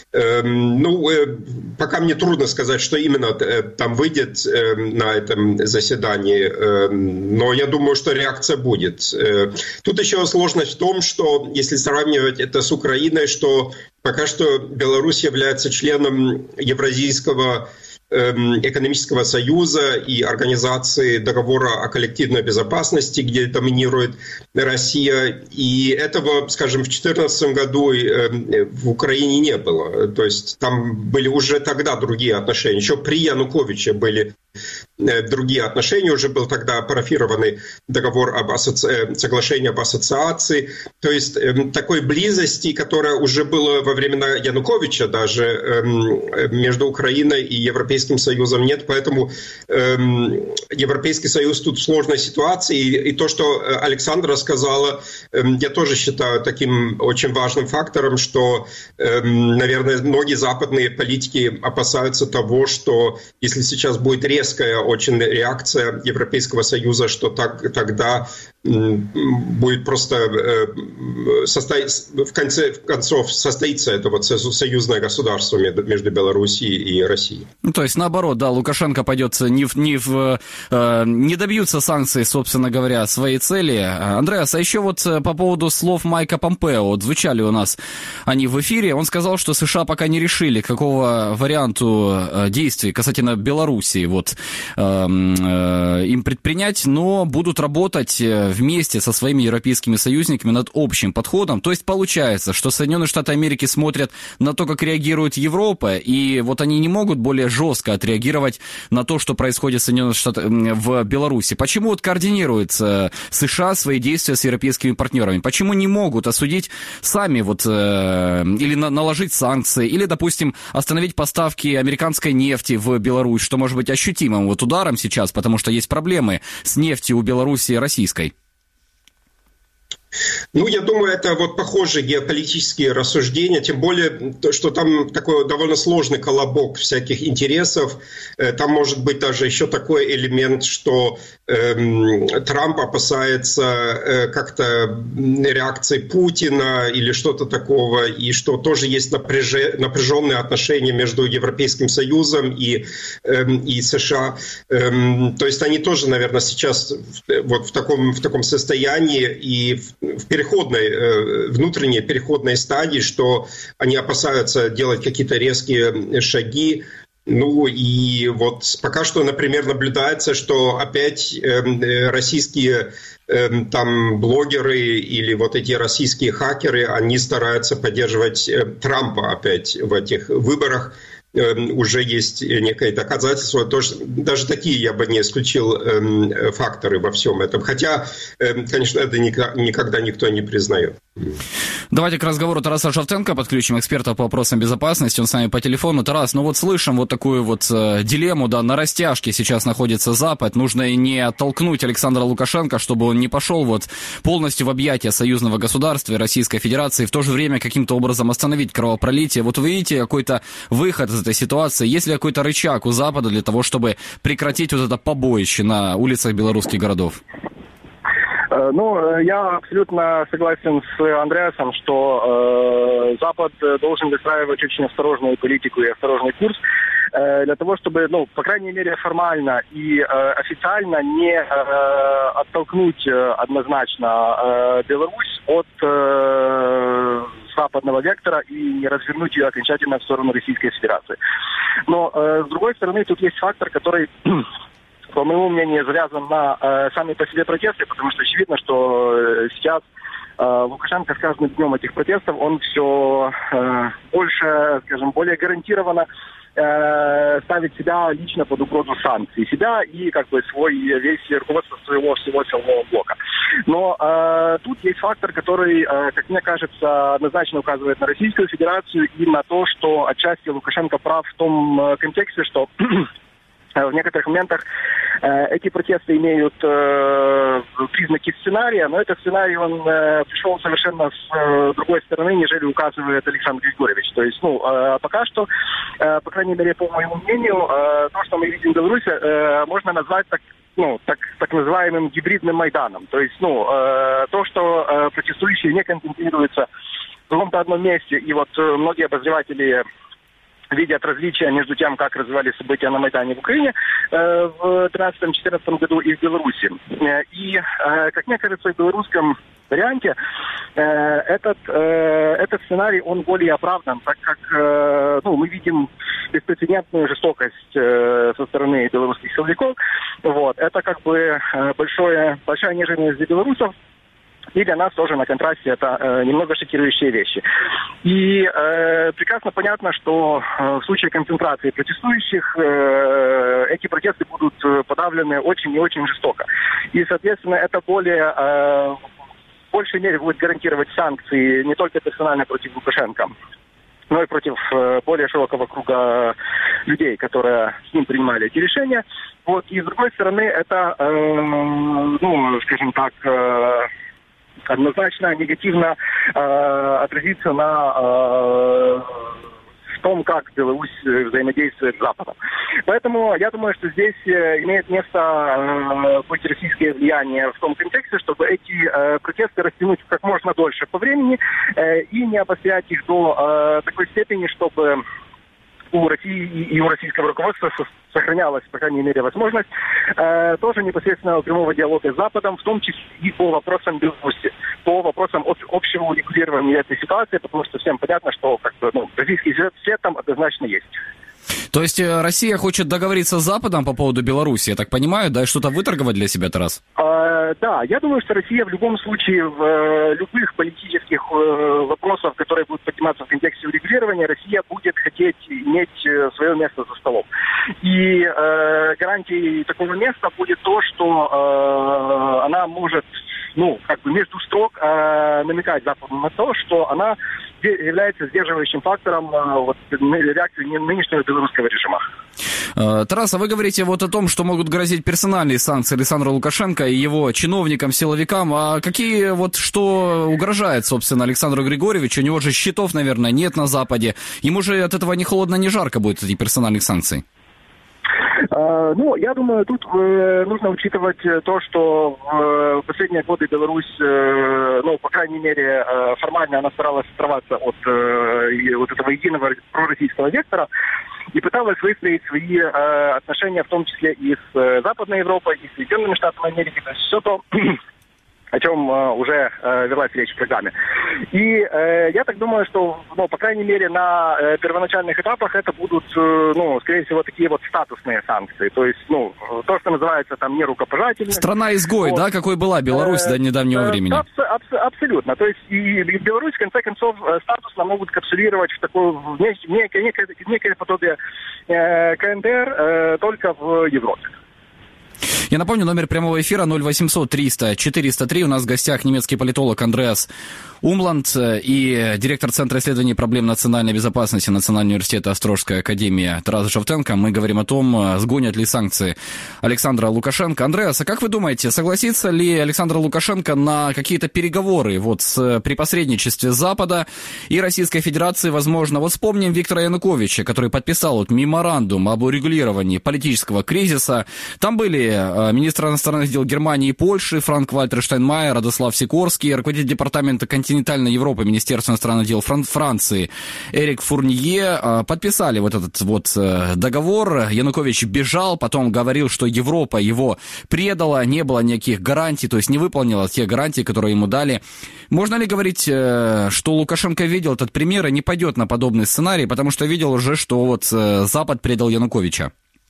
K: Ну, пока мне трудно сказать, что именно там выйдет на этом заседании, но я думаю, что реакция будет. Тут еще сложность в том, что если сравнивать это с Украиной, что пока что Беларусь является членом Евразийского экономического союза и организации договора о коллективной безопасности, где доминирует Россия. И этого, скажем, в две тысячи четырнадцатом году в Украине не было. То есть там были уже тогда другие отношения. Еще при Януковиче были другие отношения. Уже был тогда парафированный договор об асоци... соглашение об ассоциации. То есть такой близости, которая уже была во времена Януковича даже между Украиной и Европейским Союзом нет, поэтому э, Европейский Союз тут в сложной ситуации. И, и то, что Александра сказала, э, я тоже считаю таким очень важным фактором, что, э, наверное, многие западные политики опасаются того, что если сейчас будет резкая очень реакция Европейского Союза, что так, тогда будет просто э, состо... в конце концов состоится это вот союзное государство между Белоруссией и Россией.
B: Ну, то есть наоборот, да, Лукашенко пойдет не в, не в э, не добьются санкций, собственно говоря, своей цели. Андреас, а еще вот по поводу слов Майка Помпео, вот звучали у нас они в эфире, он сказал, что США пока не решили, какого варианту действий касательно Белоруссии вот э, э, им предпринять, но будут работать вместе со своими европейскими союзниками над общим подходом. То есть получается, что Соединенные Штаты Америки смотрят на то, как реагирует Европа, и вот они не могут более жестко отреагировать на то, что происходит в Соединенных Штатах, в Беларуси. Почему вот координируют США свои действия с европейскими партнерами? Почему не могут осудить сами вот, э, или на, наложить санкции, или, допустим, остановить поставки американской нефти в Беларусь, что может быть ощутимым вот ударом сейчас, потому что есть проблемы с нефтью у Беларуси и российской?
K: Ну, я думаю, это вот похожие геополитические рассуждения, тем более, что там такой довольно сложный колобок всяких интересов. Там может быть даже еще такой элемент, что эм, Трамп опасается э, как-то реакции Путина или что-то такого, и что тоже есть напряже, напряженные отношения между Европейским Союзом и, эм, и США. Эм, то есть они тоже, наверное, сейчас вот в таком, в таком состоянии и в в переходной, внутренней переходной стадии, что они опасаются делать какие-то резкие шаги. Ну и вот пока что, например, наблюдается, что опять российские там блогеры или вот эти российские хакеры, они стараются поддерживать Трампа опять в этих выборах. Уже есть некое доказательство. Тоже, даже такие я бы не исключил э, факторы во всем этом. Хотя, э, конечно, это никогда, никогда никто не признает.
B: Давайте к разговору Тараса Шевченко подключим, эксперта по вопросам безопасности. Он с нами по телефону. Тарас, ну вот слышим вот такую вот э, дилемму, да, на растяжке сейчас находится Запад. Нужно не оттолкнуть Александра Лукашенко, чтобы он не пошел вот полностью в объятия союзного государства и Российской Федерации, в то же время каким-то образом остановить кровопролитие. Вот вы видите какой-то выход из этой ситуации? Есть ли какой-то рычаг у Запада для того, чтобы прекратить вот это побоище на улицах белорусских городов?
M: Ну, я абсолютно согласен с Андреасом, что э, Запад должен выстраивать очень осторожную политику и осторожный курс э, для того, чтобы, ну, по крайней мере, формально и э, официально не э, оттолкнуть э, однозначно э, Беларусь от э, западного вектора и не развернуть ее окончательно в сторону Российской Федерации. Но, э, с другой стороны, тут есть фактор, который... по моему мнению, завязан на э, сами по себе протесты, потому что очевидно, что э, сейчас э, Лукашенко с каждым днем этих протестов, он все э, больше, скажем, более гарантированно э, ставит себя лично под угрозу санкций. Себя и как бы свой весь руководство своего всего силового блока. Но э, тут есть фактор, который, э, как мне кажется, однозначно указывает на Российскую Федерацию и на то, что отчасти Лукашенко прав в том э, контексте, что в некоторых моментах э, эти протесты имеют э, признаки сценария, но этот сценарий, он э, пришел совершенно с э, другой стороны, нежели указывает Александр Григорьевич. То есть, ну, э, пока что, э, по крайней мере, по моему мнению, э, то, что мы видим в Беларуси, э, можно назвать так, ну, так, так называемым гибридным Майданом. То есть, ну, э, то, что э, протестующие не концентрируются в каком-то одном месте, и вот э, многие обозреватели видят различия между тем, как развивались события на Майдане в Украине э, в тринадцатом-четырнадцатом году и в Беларуси. Э, и, э, как мне кажется, в белорусском варианте э, этот, э, этот сценарий, он более оправдан, так как э, ну, мы видим беспрецедентную жестокость э, со стороны белорусских силовиков. Вот. Это как бы э, большое, большая неожиданность для белорусов. И для нас тоже на контрасте это э, немного шокирующие вещи. И э, прекрасно понятно, что э, в случае концентрации протестующих э, эти протесты будут подавлены очень и очень жестоко. И, соответственно, это более, э, в большей мере будет гарантировать санкции не только персонально против Лукашенко, но и против э, более широкого круга людей, которые с ним принимали эти решения. Вот. И, с другой стороны, это, э, ну, скажем так, э, однозначно негативно э, отразится на э, в том, как Беларусь взаимодействует с Западом. Поэтому я думаю, что здесь э, имеет место э, быть российское влияние в том контексте, чтобы эти э, протесты растянуть как можно дольше по времени э, и не обострять их до э, такой степени, чтобы у России и у российского руководства сохранялась, по крайней мере, возможность э, тоже непосредственного прямого диалога с Западом, в том числе и по вопросам Беларуси, по вопросам об, общего урегулирования этой ситуации, потому что всем понятно, что как бы, ну, российский след там однозначно есть.
B: То есть Россия хочет договориться с Западом по поводу Беларуси, я так понимаю, да, и что-то выторговать для себя, Тарас?
M: А, да, я думаю, что Россия в любом случае в э, любых политических э, вопросах, которые будут подниматься в контексте урегулирования, Россия будет хотеть иметь э, свое место за столом. И э, гарантией такого места будет то, что э, она может, ну, как бы между строк э, намекать Западу на то, что она является сдерживающим фактором э, вот, реакции нынешнего белорусского режима.
B: Тарас, а вы говорите вот о том, что могут грозить персональные санкции Александру Лукашенко и его чиновникам, силовикам. А какие вот, что угрожает, собственно, Александру Григорьевичу? У него же счетов, наверное, нет на Западе. Ему же от этого ни холодно, ни жарко будет, этих персональных санкций.
M: Uh, ну, я думаю, тут uh, нужно учитывать то, что uh, в последние годы Беларусь, uh, ну, по крайней мере, uh, формально она старалась оторваться от uh, вот этого единого пророссийского вектора и пыталась выстроить свои uh, отношения, в том числе и с uh, Западной Европой, и с Соединенными Штатами Америки, то есть все то, о чем э, уже э, велась речь в программе. И э, я так думаю, что, ну, по крайней мере, на э, первоначальных этапах это будут, э, ну, скорее всего, такие вот статусные санкции. То есть, ну, то, что называется там нерукопожательность.
B: Страна-изгой, вот. Да, какой была Беларусь э, до недавнего э, времени?
M: Абс- абс- абсолютно. То есть и Беларусь, в конце концов, статусно могут капсулировать в такое, в некое, некое, некое подобие э, КНДР э, только в Европе.
B: Я напомню, номер прямого эфира ноль восемьсот триста четыреста три. У нас в гостях немецкий политолог Андреас Умланд и директор Центра исследований проблем национальной безопасности Национального университета Острожская академия Тарас Жовтенко. Мы говорим о том, сгонят ли санкции Александра Лукашенко. Андреас, а как вы думаете, согласится ли Александр Лукашенко на какие-то переговоры вот с, при посредничестве Запада и Российской Федерации, возможно? Вот вспомним Виктора Януковича, который подписал вот меморандум об урегулировании политического кризиса. Там были министр иностранных дел Германии и Польши Франк-Вальтер Штайнмайер, Радослав Сикорский, руководитель департамента континентальной Европы Министерства иностранных дел Франции Эрик Фурнье подписали вот этот вот договор. Янукович бежал, потом говорил, что Европа его предала, не было никаких гарантий, то есть не выполнила те гарантии, которые ему дали. Можно ли говорить, что Лукашенко видел этот пример и не пойдет на подобный сценарий, потому что видел уже, что вот Запад предал Януковича?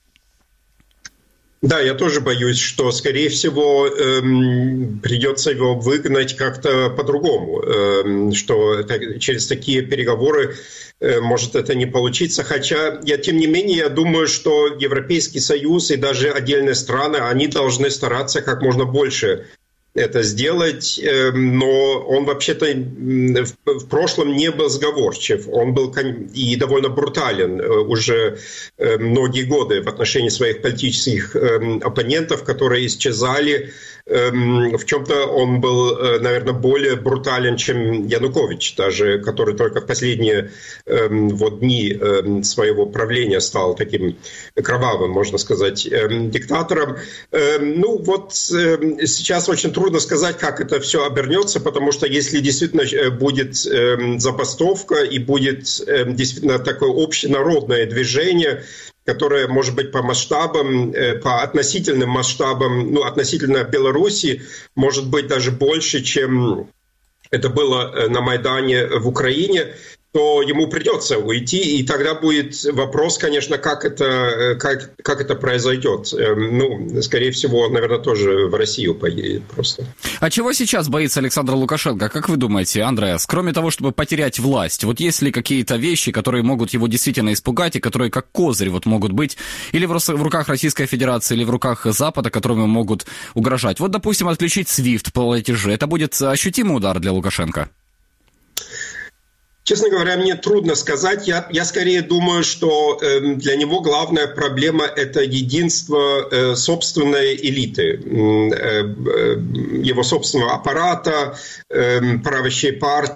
K: Да, я тоже боюсь, что, скорее всего, эм, придется его выгнать как-то по-другому, эм, что это, через такие переговоры э, может это не получиться. Хотя, я, тем не менее, я думаю, что Европейский Союз и даже отдельные страны, они должны стараться как можно больше это сделать, но он вообще-то в прошлом не был сговорчив, он был и довольно брутален уже многие годы в отношении своих политических оппонентов, которые исчезали. В чем-то он был, наверное, более брутален, чем Янукович, даже который только в последние вот дни своего правления стал таким кровавым, можно сказать, диктатором. Ну вот сейчас очень трудно Трудно сказать, как это все обернется, потому что если действительно будет забастовка и будет действительно такое общенародное движение, которое, может быть, по масштабам, по относительным масштабам, ну, относительно Беларуси, может быть, даже больше, чем это было на Майдане в Украине, то ему придется уйти, и тогда будет вопрос, конечно, как это, как, как это произойдет. Ну, скорее всего, наверное, тоже в Россию поедет просто.
B: А чего сейчас боится Александр Лукашенко? Как вы думаете, Андреас, кроме того, чтобы потерять власть, вот есть ли какие-то вещи, которые могут его действительно испугать, и которые как козырь вот могут быть или в руках Российской Федерации, или в руках Запада, которыми могут угрожать? Вот, допустим, отключить свифт платежи. Это будет ощутимый удар для Лукашенко?
K: Честно говоря, мне трудно сказать. Я, я скорее думаю, что э, для него главная проблема – это единство э, собственной элиты, э, э, его собственного аппарата, э, правящей партии.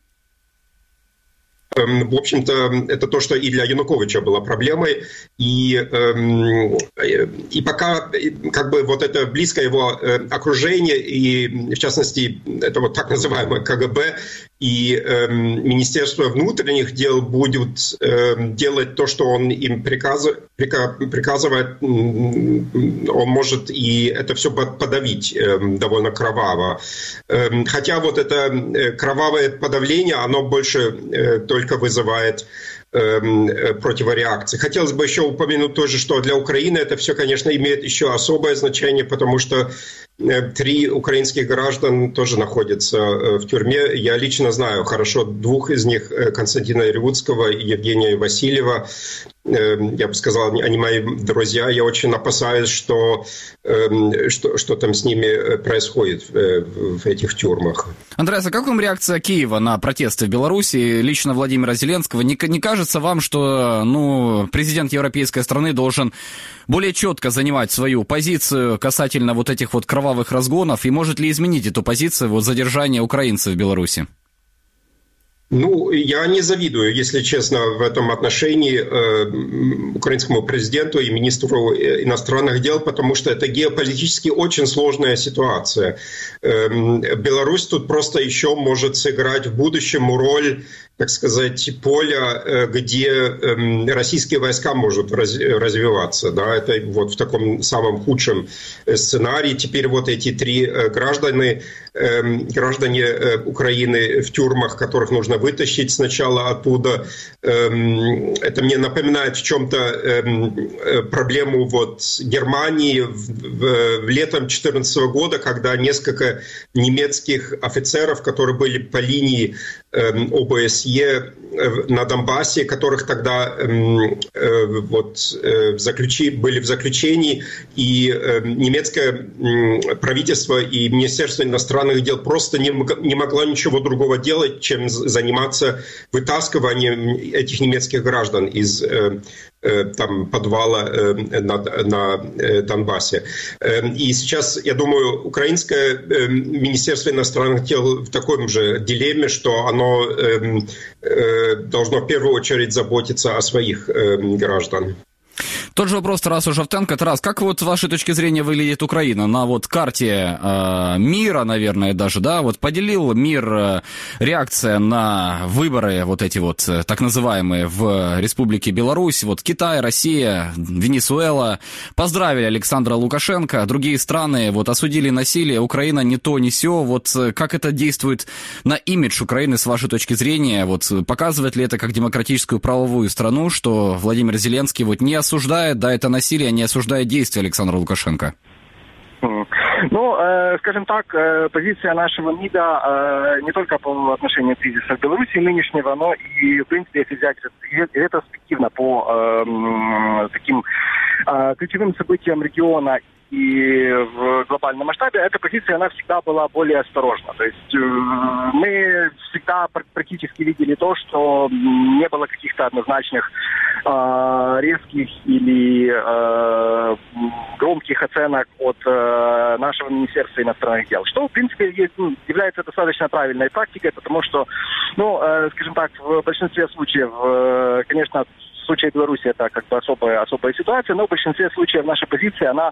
K: В общем-то, это то, что и для Януковича было проблемой. И, и пока как бы вот это близкое его окружение, и в частности, это вот так называемое ка гэ бэ, и Министерство внутренних дел будет делать то, что он им приказывает, приказывает, он может и это все подавить довольно кроваво. Хотя вот это кровавое подавление, оно больше только вызывает э, противореакции. Хотелось бы еще упомянуть тоже, что для Украины это все, конечно, имеет еще особое значение, потому что э, три украинских граждан тоже находятся э, в тюрьме. Я лично знаю хорошо двух из них, э, Константина Ревудского и Евгения Васильева. Э, я бы сказал, они мои друзья. Я очень опасаюсь, что, э, что, что там с ними происходит э, в этих тюрьмах.
B: Андреас, а как вам реакция Киева на протесты в Беларуси, лично Владимира Зеленского? Не, не кажется вам, что ну, президент европейской страны должен более четко занимать свою позицию касательно вот этих вот кровавых разгонов, и может ли изменить эту позицию вот, задержания украинцев в Беларуси?
K: Ну, я не завидую, если честно, в этом отношении э, украинскому президенту и министру иностранных дел, потому что это геополитически очень сложная ситуация. Э, Беларусь тут просто еще может сыграть в будущем роль, так сказать, поля, где э, российские войска могут раз, развиваться. Да? Это вот в таком самом худшем сценарии. Теперь вот эти три э, граждане, э, граждане э, Украины в тюрьмах, которых нужно вытащить сначала оттуда. Это мне напоминает в чем-то проблему вот Германии в, в, в летом две тысячи четырнадцатого года, когда несколько немецких офицеров, которые были по линии о бэ эс е на Донбассе, которых тогда вот, заключи, были в заключении, и немецкое правительство и Министерство иностранных дел просто не, не могло ничего другого делать, чем заниматься вытаскиванием этих немецких граждан из там, подвала на, на Донбассе. И сейчас, я думаю, украинское Министерство иностранных дел в таком же дилемме, что оно должно в первую очередь заботиться о своих гражданах.
B: Тот же вопрос Тарасу Жовтенко. Тарас, как вот с вашей точки зрения выглядит Украина на вот карте э, мира, наверное, даже, да? Вот поделил мир э, реакция на выборы вот эти вот э, так называемые в Республике Беларусь. Вот Китай, Россия, Венесуэла поздравили Александра Лукашенко. Другие страны вот осудили насилие. Украина не то, не сё. Вот э, как это действует на имидж Украины с вашей точки зрения? Вот показывает ли это как демократическую правовую страну, что Владимир Зеленский вот не осуждает, да, это насилие, не осуждает действия Александра Лукашенко?
M: Ну, э, скажем так, э, позиция нашего МИДа э, не только по отношению к кризису в Беларуси нынешнего, но и, в принципе, если взять ретроспективно по э, таким э, ключевым событиям региона и в глобальном масштабе, эта позиция, она всегда была более осторожна. То есть э, мы всегда практически видели то, что не было каких-то однозначных э, резких или э, громких оценок от э, нашего Министерства иностранных дел. Что, в принципе, есть, ну, является достаточно правильной практикой, потому что, ну, э, скажем так, в большинстве случаев, э, конечно, в случае Беларуси это как бы особая, особая ситуация, но в большинстве случаев наша позиция, она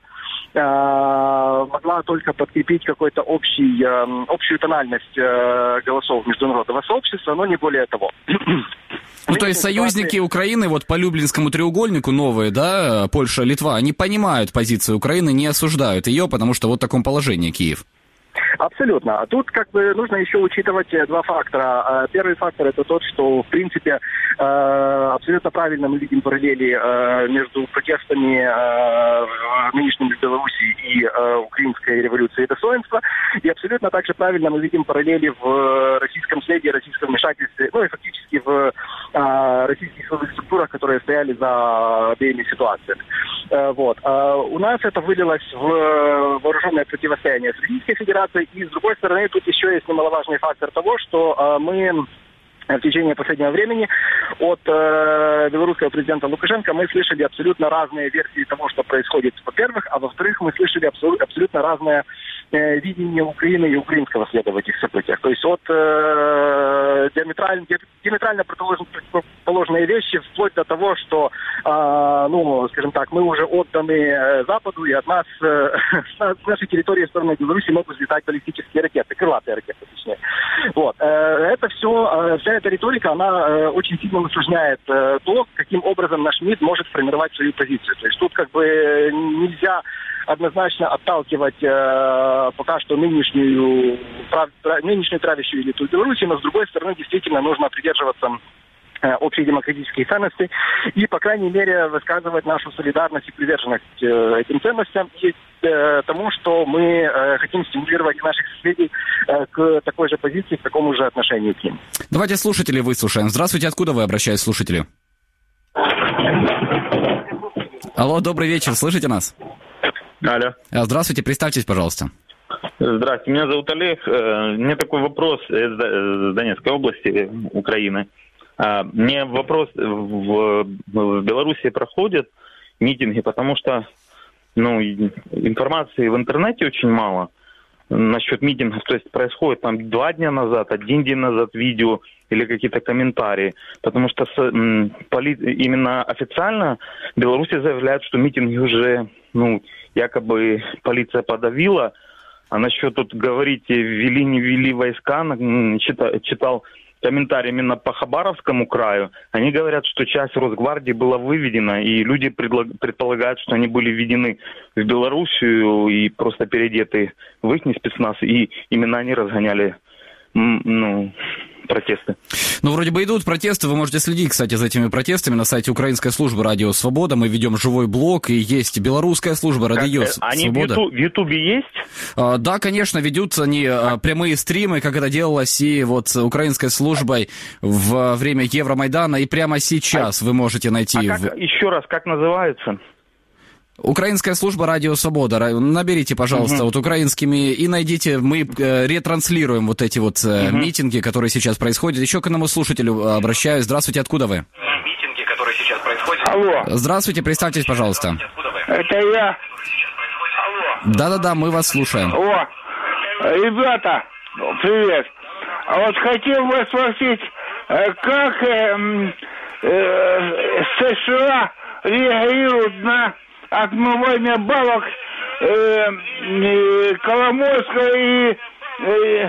M: э, могла только подкрепить какой-то общий, э, общую тональность э, голосов международного сообщества, но не более того.
B: Ну, то есть союзники Украины вот по Люблинскому треугольнику новые, да, Польша, Литва, они понимают позицию Украины, не осуждают ее, потому что вот в таком положении Киев.
M: Абсолютно. Тут как бы нужно еще учитывать два фактора. Первый фактор — это тот, что, в принципе, абсолютно правильно мы видим параллели между протестами нынешними в Беларуси и украинской революцией достоинства. И абсолютно также правильно мы видим параллели в российском следе, российском вмешательстве, ну и фактически в российских силовых структурах, которые стояли за обеими ситуациями. Вот. У нас это вылилось в вооруженное противостояние с Российской Федерацией. И, с другой стороны, тут еще есть немаловажный фактор того, что э, мы в течение последнего времени от э, белорусского президента Лукашенко мы слышали абсолютно разные версии того, что происходит, во-первых, а во-вторых, мы слышали абсол- абсолютно разное э, видение Украины и украинского следа в этих событиях. То есть от э, диаметрально, диаметрально противоположные вещи, вплоть до того, что, э, ну, скажем так, мы уже отданы э, Западу, и от нас, э, с нашей территории в сторону Беларуси могут взлетать баллистические ракеты, крылатые ракеты, точнее. Вот. Э, это все, э, вся эта риторика, она э, очень сильно усложняет э, то, каким образом наш МИД может формировать свою позицию. То есть тут как бы нельзя однозначно отталкивать э, пока что нынешнюю, прав, нынешнюю правящую элиту Беларуси, но с другой стороны действительно нужно придерживаться общей демократических ценностей и, по крайней мере, высказывать нашу солидарность и приверженность э, этим ценностям и э, тому, что мы э, хотим стимулировать наших соседей э, к такой же позиции, к такому же отношению к ним.
B: Давайте слушателей выслушаем. Здравствуйте, откуда вы обращаетесь, слушатели? Алло, добрый вечер, слышите нас?
N: Алло.
B: Здравствуйте, представьтесь, пожалуйста.
N: Здравствуйте, меня зовут Олег. У меня такой вопрос из Донецкой области, Украины. Мне вопрос, в, в Беларуси проходят митинги, потому что, ну, информации в интернете очень мало насчет митингов. То есть происходит там два дня назад, один день назад видео или какие-то комментарии. Потому что с, м, поли, именно официально Беларусь заявляет, что митинги уже, ну, якобы полиция подавила. А насчет тут говорите, ввели, не ввели войска, читал, читал комментарии именно по Хабаровскому краю. Они говорят, что часть Росгвардии была выведена, и люди предлаг... предполагают, что они были введены в Белоруссию и просто переодеты в их спецназ, и именно они разгоняли, ну, протесты.
B: Ну, вроде бы идут протесты, вы можете следить, кстати, за этими протестами на сайте Украинской службы «Радио Свобода». Мы ведем живой блог, и есть белорусская служба «Радио как, Свобода».
N: Они в Ютубе есть?
B: А, да, конечно, ведут они а, прямые стримы, как это делалось и вот украинской службой в время Евромайдана, и прямо сейчас а, вы можете найти...
N: А как,
B: в...
N: еще раз, как называется?
B: Украинская служба «Радио Свобода». Наберите, пожалуйста, угу. вот украинскими и найдите. Мы э, ретранслируем вот эти вот э, угу. митинги, которые сейчас происходят. Еще к одному слушателю обращаюсь. Здравствуйте, откуда вы?
O: Митинги, которые сейчас происходят.
P: Алло.
B: Здравствуйте, представьтесь, пожалуйста.
P: Это я.
B: Алло. Да-да-да, мы вас слушаем.
P: О, ребята, привет. А вот хотел бы спросить, как э, э, США реагируют на отмывание балок э, э, Коломойского и... Э,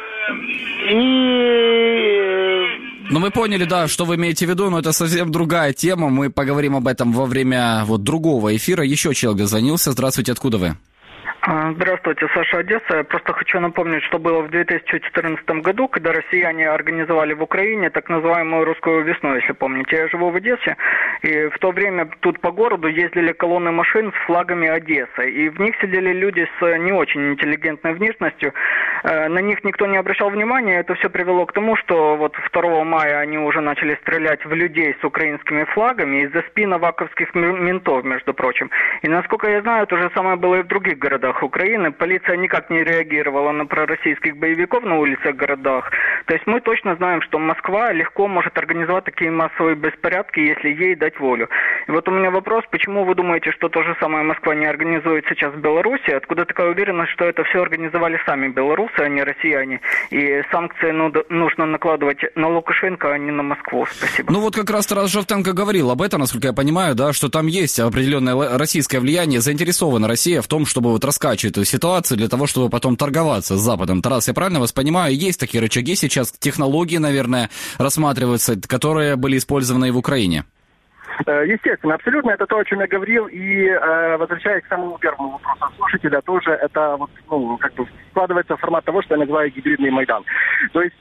P: и...
B: Ну, мы поняли, да, что вы имеете в виду, но это совсем другая тема. Мы поговорим об этом во время вот другого эфира. Еще человек дозвонился. Здравствуйте, откуда вы?
Q: Здравствуйте, Саша, Одесса. Я просто хочу напомнить, что было в две тысячи четырнадцатом году, когда россияне организовали в Украине так называемую русскую весну, если помните. Я живу в Одессе, и в то время тут по городу ездили колонны машин с флагами Одессы, и в них сидели люди с не очень интеллигентной внешностью. На них никто не обращал внимания, это все привело к тому, что вот второго мая они уже начали стрелять в людей с украинскими флагами из-за спин аваковских ментов, между прочим. И насколько я знаю, то же самое было и в других городах Украины. Полиция никак не реагировала на пророссийских боевиков на улицах городах. То есть мы точно знаем, что Москва легко может организовать такие массовые беспорядки, если ей дать волю. И вот у меня вопрос, почему вы думаете, что то же самое Москва не организует сейчас в Беларуси? Откуда такая уверенность, что это все организовали сами белорусы, а не россияне? И санкции нужно накладывать на Лукашенко, а не на Москву. Спасибо.
B: Ну вот как раз Тарас Жовтенко говорил об этом, насколько я понимаю, да, что там есть определенное российское влияние, заинтересована Россия в том, чтобы вот раскачивать эту ситуацию для того, чтобы потом торговаться с Западом. Тарас, я правильно вас понимаю? Есть такие рычаги сейчас, технологии, наверное, рассматриваются, которые были использованы и в Украине?
M: Естественно, абсолютно, это то, о чем я говорил, и э, возвращаясь к самому первому вопросу слушателя, тоже это вот, ну, как бы складывается формат того, что я называю гибридный Майдан. То есть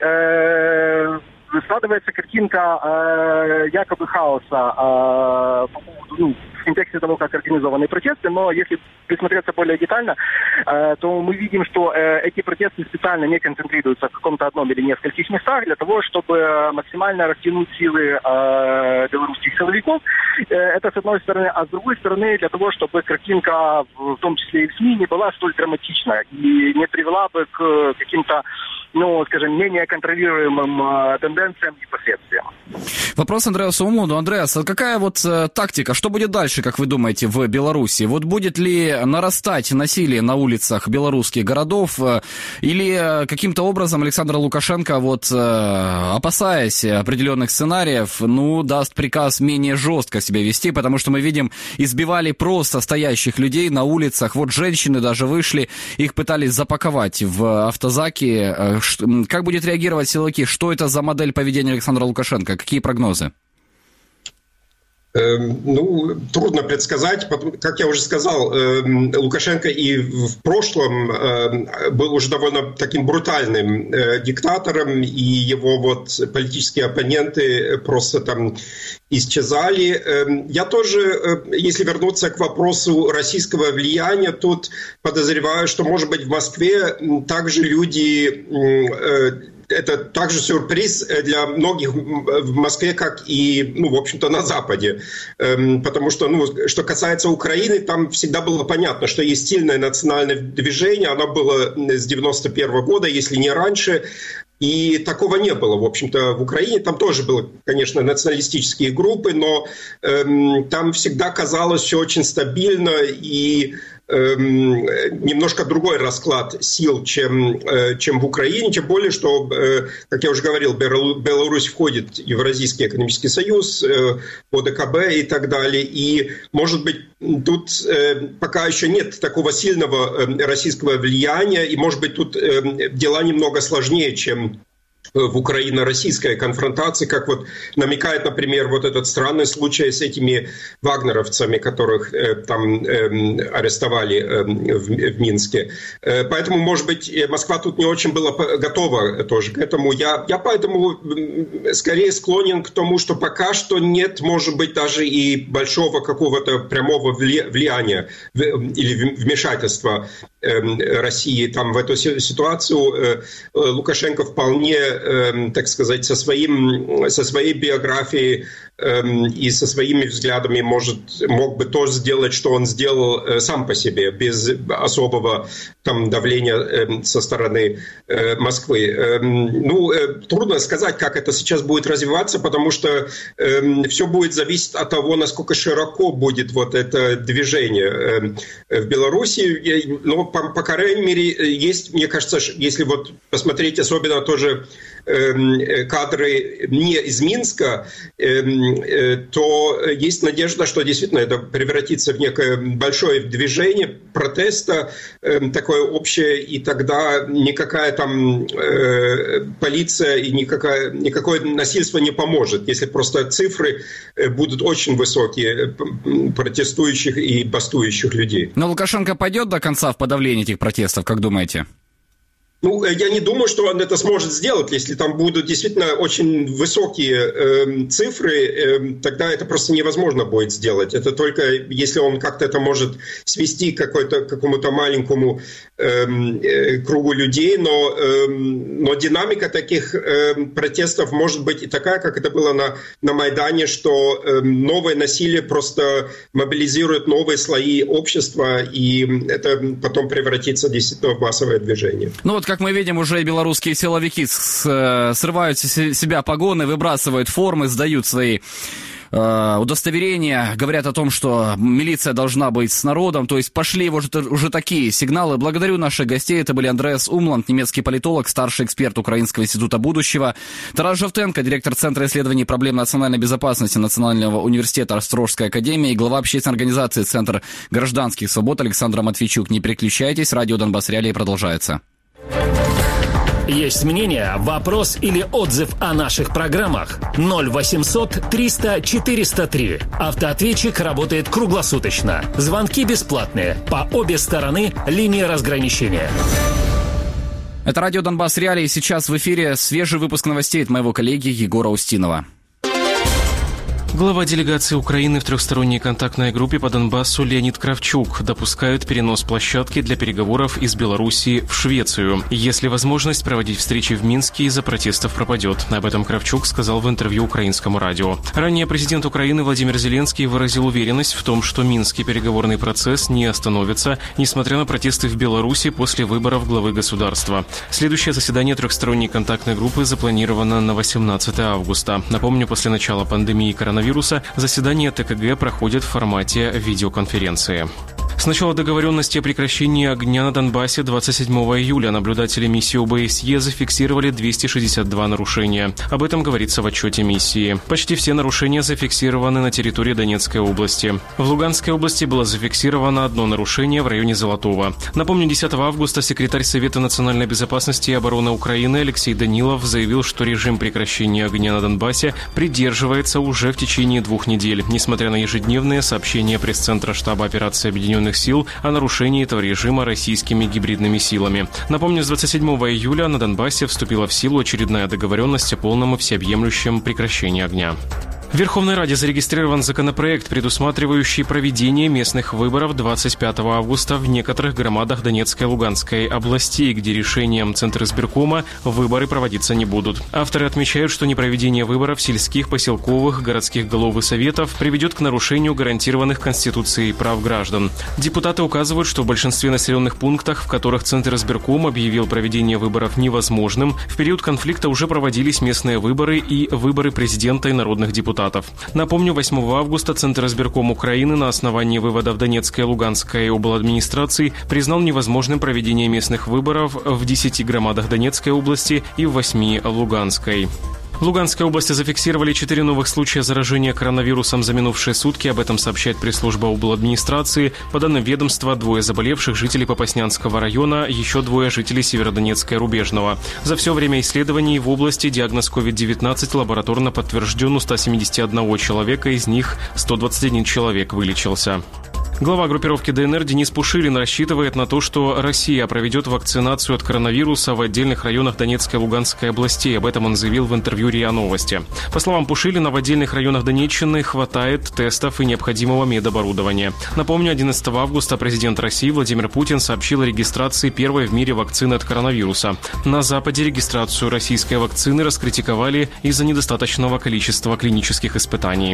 M: э, складывается картинка э, якобы хаоса э, по поводу, ну, в контексте того, как организованы протесты, но если присмотреться более детально, э, то мы видим, что э, эти протесты специально не концентрируются в каком-то одном или нескольких местах для того, чтобы максимально растянуть силы э, белорусских силовиков. Э, это с одной стороны, а с другой стороны для того, чтобы картинка, в том числе и в СМИ, не была столь драматична и не привела бы к каким-то, ну, скажем, менее контролируемым э, тенденциям и последствиям.
B: Вопрос Андреасу Умуду. Андреас, а какая вот э, тактика, что будет дальше, как вы думаете, в Беларуси? Вот будет ли нарастать насилие на улицах белорусских городов, э, или э, каким-то образом Александр Лукашенко, вот э, опасаясь определенных сценариев, ну, даст приказ менее жестко себя вести, потому что мы видим, избивали просто стоящих людей на улицах, вот женщины даже вышли, их пытались запаковать в автозаки. Э, Как будет реагировать силовики? Что это за модель поведения Александра Лукашенко? Какие прогнозы?
K: Ну, трудно предсказать. Как я уже сказал, Лукашенко и в прошлом был уже довольно таким брутальным диктатором, и его вот политические оппоненты просто там исчезали. Я тоже, если вернуться к вопросу российского влияния, тут подозреваю, что, может быть, в Москве также люди... Это также сюрприз для многих в Москве, как и, ну, в общем-то, на Западе. Потому что, ну, что касается Украины, там всегда было понятно, что есть сильное национальное движение. Оно было с девяносто первого года, если не раньше. И такого не было, в общем-то, в Украине. Там тоже были, конечно, националистические группы, но эм, там всегда казалось все очень стабильно и эм, немножко другой расклад сил, чем, э, чем в Украине. Тем более, что, э, как я уже говорил, Беларусь входит в Евразийский экономический союз, э, по ДКБ и так далее. И, может быть, тут э, пока еще нет такого сильного э, российского влияния, и, может быть, тут э, дела немного сложнее, чем в украино-российской конфронтации, как вот намекает, например, вот этот странный случай с этими вагнеровцами, которых э, там э, арестовали э, в, в Минске. Э, поэтому, может быть, Москва тут не очень была готова тоже к этому. Я, я поэтому скорее склонен к тому, что пока что нет, может быть, даже и большого какого-то прямого влияния или вмешательства э, России там в эту ситуацию. Э, Лукашенко вполне, так сказать, со, своим, со своей биографией и со своими взглядами может, мог бы то сделать, что он сделал сам по себе, без особого там давления со стороны Москвы. Ну, трудно сказать, как это сейчас будет развиваться, потому что все будет зависеть от того, насколько широко будет вот это движение в Беларуси. Но, по, по крайней мере, есть, мне кажется, если вот посмотреть особенно тоже кадры не из Минска, то есть надежда, что действительно это превратится в некое большое движение протеста, такое общее, и тогда никакая там полиция и никакая, никакое насильство не поможет, если просто цифры будут очень высокие протестующих и бастующих людей.
B: Но Лукашенко пойдет до конца в подавлении этих протестов, как думаете?
K: Ну, я не думаю, что он это сможет сделать. Если там будут действительно очень высокие э, цифры, э, тогда это просто невозможно будет сделать. Это только если он как-то это может свести к какой-то, какому-то маленькому э, э, кругу людей. Но, э, но динамика таких э, протестов может быть и такая, как это было на, на Майдане, что э, новое насилие просто мобилизирует новые слои общества, и это потом превратится действительно в массовое движение.
B: Ну вот как мы видим, уже белорусские силовики срывают с себя погоны, выбрасывают формы, сдают свои э, удостоверения, говорят о том, что милиция должна быть с народом, то есть пошли уже, уже такие сигналы. Благодарю наших гостей, это были Андреас Умланд, немецкий политолог, старший эксперт Украинского института будущего, Тарас Жовтенко, директор Центра исследований проблем национальной безопасности Национального университета Острожской академии и глава общественной организации Центр гражданских свобод Александр Матвейчук. Не переключайтесь, радио Донбасс Реалии продолжается.
A: Есть мнение, вопрос или отзыв о наших программах? ноль восемьсот триста четыреста три. Автоответчик работает круглосуточно. Звонки бесплатные. По обе стороны линии разграничения.
B: Это радио Донбасс Реалии. Сейчас в эфире свежий выпуск новостей от моего коллеги Егора Устинова.
D: Глава делегации Украины в трехсторонней контактной группе по Донбассу Леонид Кравчук допускает перенос площадки для переговоров из Белоруссии в Швецию, если возможность проводить встречи в Минске из-за протестов пропадет. Об этом Кравчук сказал в интервью украинскому радио. Ранее президент Украины Владимир Зеленский выразил уверенность в том, что минский переговорный процесс не остановится, несмотря на протесты в Беларуси после выборов главы государства. Следующее заседание трехсторонней контактной группы запланировано на восемнадцатое августа. Напомню, после начала пандемии коронавируса вируса, заседания ТКГ проходят в формате видеоконференции. С начала договоренности о прекращении огня на Донбассе двадцать седьмого июля наблюдатели миссии ОБСЕ зафиксировали двести шестьдесят два нарушения. Об этом говорится в отчете миссии. Почти все нарушения зафиксированы на территории Донецкой области. В Луганской области было зафиксировано одно нарушение в районе Золотого. Напомню, десятого августа секретарь Совета национальной безопасности и обороны Украины Алексей Данилов заявил, что режим прекращения огня на Донбассе придерживается уже в течение двух недель, несмотря на ежедневные сообщения пресс-центра штаба операции Объединенных сил о нарушении этого режима российскими гибридными силами. Напомню, с двадцать седьмого июля на Донбассе вступила в силу очередная договоренность о полном и всеобъемлющем прекращении огня. В Верховной Раде зарегистрирован законопроект, предусматривающий проведение местных выборов двадцать пятого августа в некоторых громадах Донецкой и Луганской областей, где решением Центризбиркома выборы проводиться не будут. Авторы отмечают, что непроведение выборов сельских, поселковых, городских голов и советов приведет к нарушению гарантированных Конституцией прав граждан. Депутаты указывают, что в большинстве населенных пунктах, в которых Центризбирком объявил проведение выборов невозможным, в период конфликта уже проводились местные выборы и выборы президента и народных депутатов. Напомню, восьмого августа Центризбирком Украины на основании выводов Донецкой и Луганской обладминистрации признал невозможным проведение местных выборов в десяти громадах Донецкой области и в восьми Луганской. В Луганской области зафиксировали четыре новых случая заражения коронавирусом за минувшие сутки. Об этом сообщает пресс-служба обладминистрации. По данным ведомства, двое заболевших жителей Попаснянского района, еще двое жителей Северодонецка и Рубежного. За все время исследований в области диагноз ковид девятнадцать лабораторно подтвержден у ста семидесяти одного человека, из них сто двадцать один человек вылечился. Глава группировки ДНР Денис Пушилин рассчитывает на то, что Россия проведет вакцинацию от коронавируса в отдельных районах Донецкой и Луганской областей. Об этом он заявил в интервью РИА Новости. По словам Пушилина, в отдельных районах Донеччины хватает тестов и необходимого медоборудования. Напомню, одиннадцатого августа президент России Владимир Путин сообщил о регистрации первой в мире вакцины от коронавируса. На Западе регистрацию российской вакцины раскритиковали из-за недостаточного количества клинических испытаний.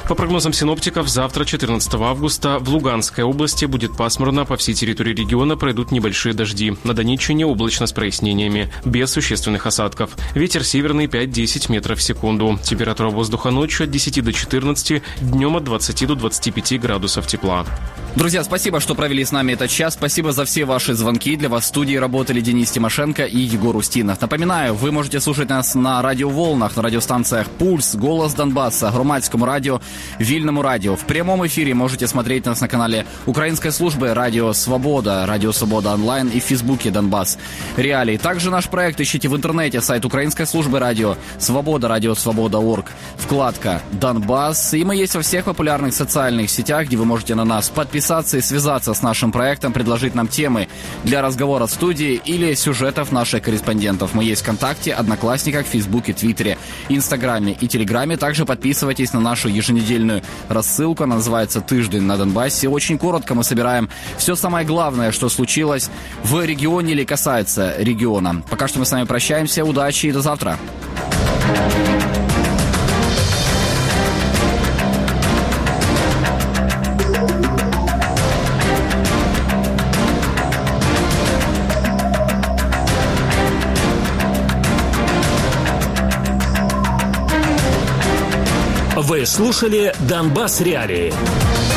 D: По прогнозам синоптиков, завтра, четырнадцатого августа, в Луганской области будет пасмурно, по всей территории региона пройдут небольшие дожди. На Донеччине облачно с прояснениями, без существенных осадков. Ветер северный пять-десять метров в секунду. Температура воздуха ночью от десяти до четырнадцати, днем от двадцати до двадцати пяти градусов тепла.
B: Друзья, спасибо, что провели с нами этот час. Спасибо за все ваши звонки. Для вас в студии работали Денис Тимошенко и Егор Устинов. Напоминаю, вы можете слушать нас на радиоволнах, на радиостанциях «Пульс», «Голос Донбасса», «Громадскому радио», «Вильному радио». В прямом эфире можете смотреть нас на канале украинской службы «Радио Свобода», «Радио Свобода онлайн» и в Фейсбуке «Донбасс Реалии». Также наш проект ищите в интернете, сайт украинской службы «Радио Свобода», «Радио Свобода точка орг», вкладка «Донбасс». И мы есть во всех популярных социальных сетях, где вы можете на нас подписаться и связаться с нашим проектом, предложить нам темы для разговора в студии или сюжетов наших корреспондентов. Мы есть ВКонтакте, Одноклассниках, Фейсбуке, Твиттере, Инстаграме и Телеграме. Также подписывайтесь на нашу еженедельную рассылку. Она называется «Тыждень на Донбассе». Очень коротко мы собираем все самое главное, что случилось в регионе или касается региона. Пока что мы с вами прощаемся. Удачи и до завтра.
A: Вы слушали «Донбасс Реалии».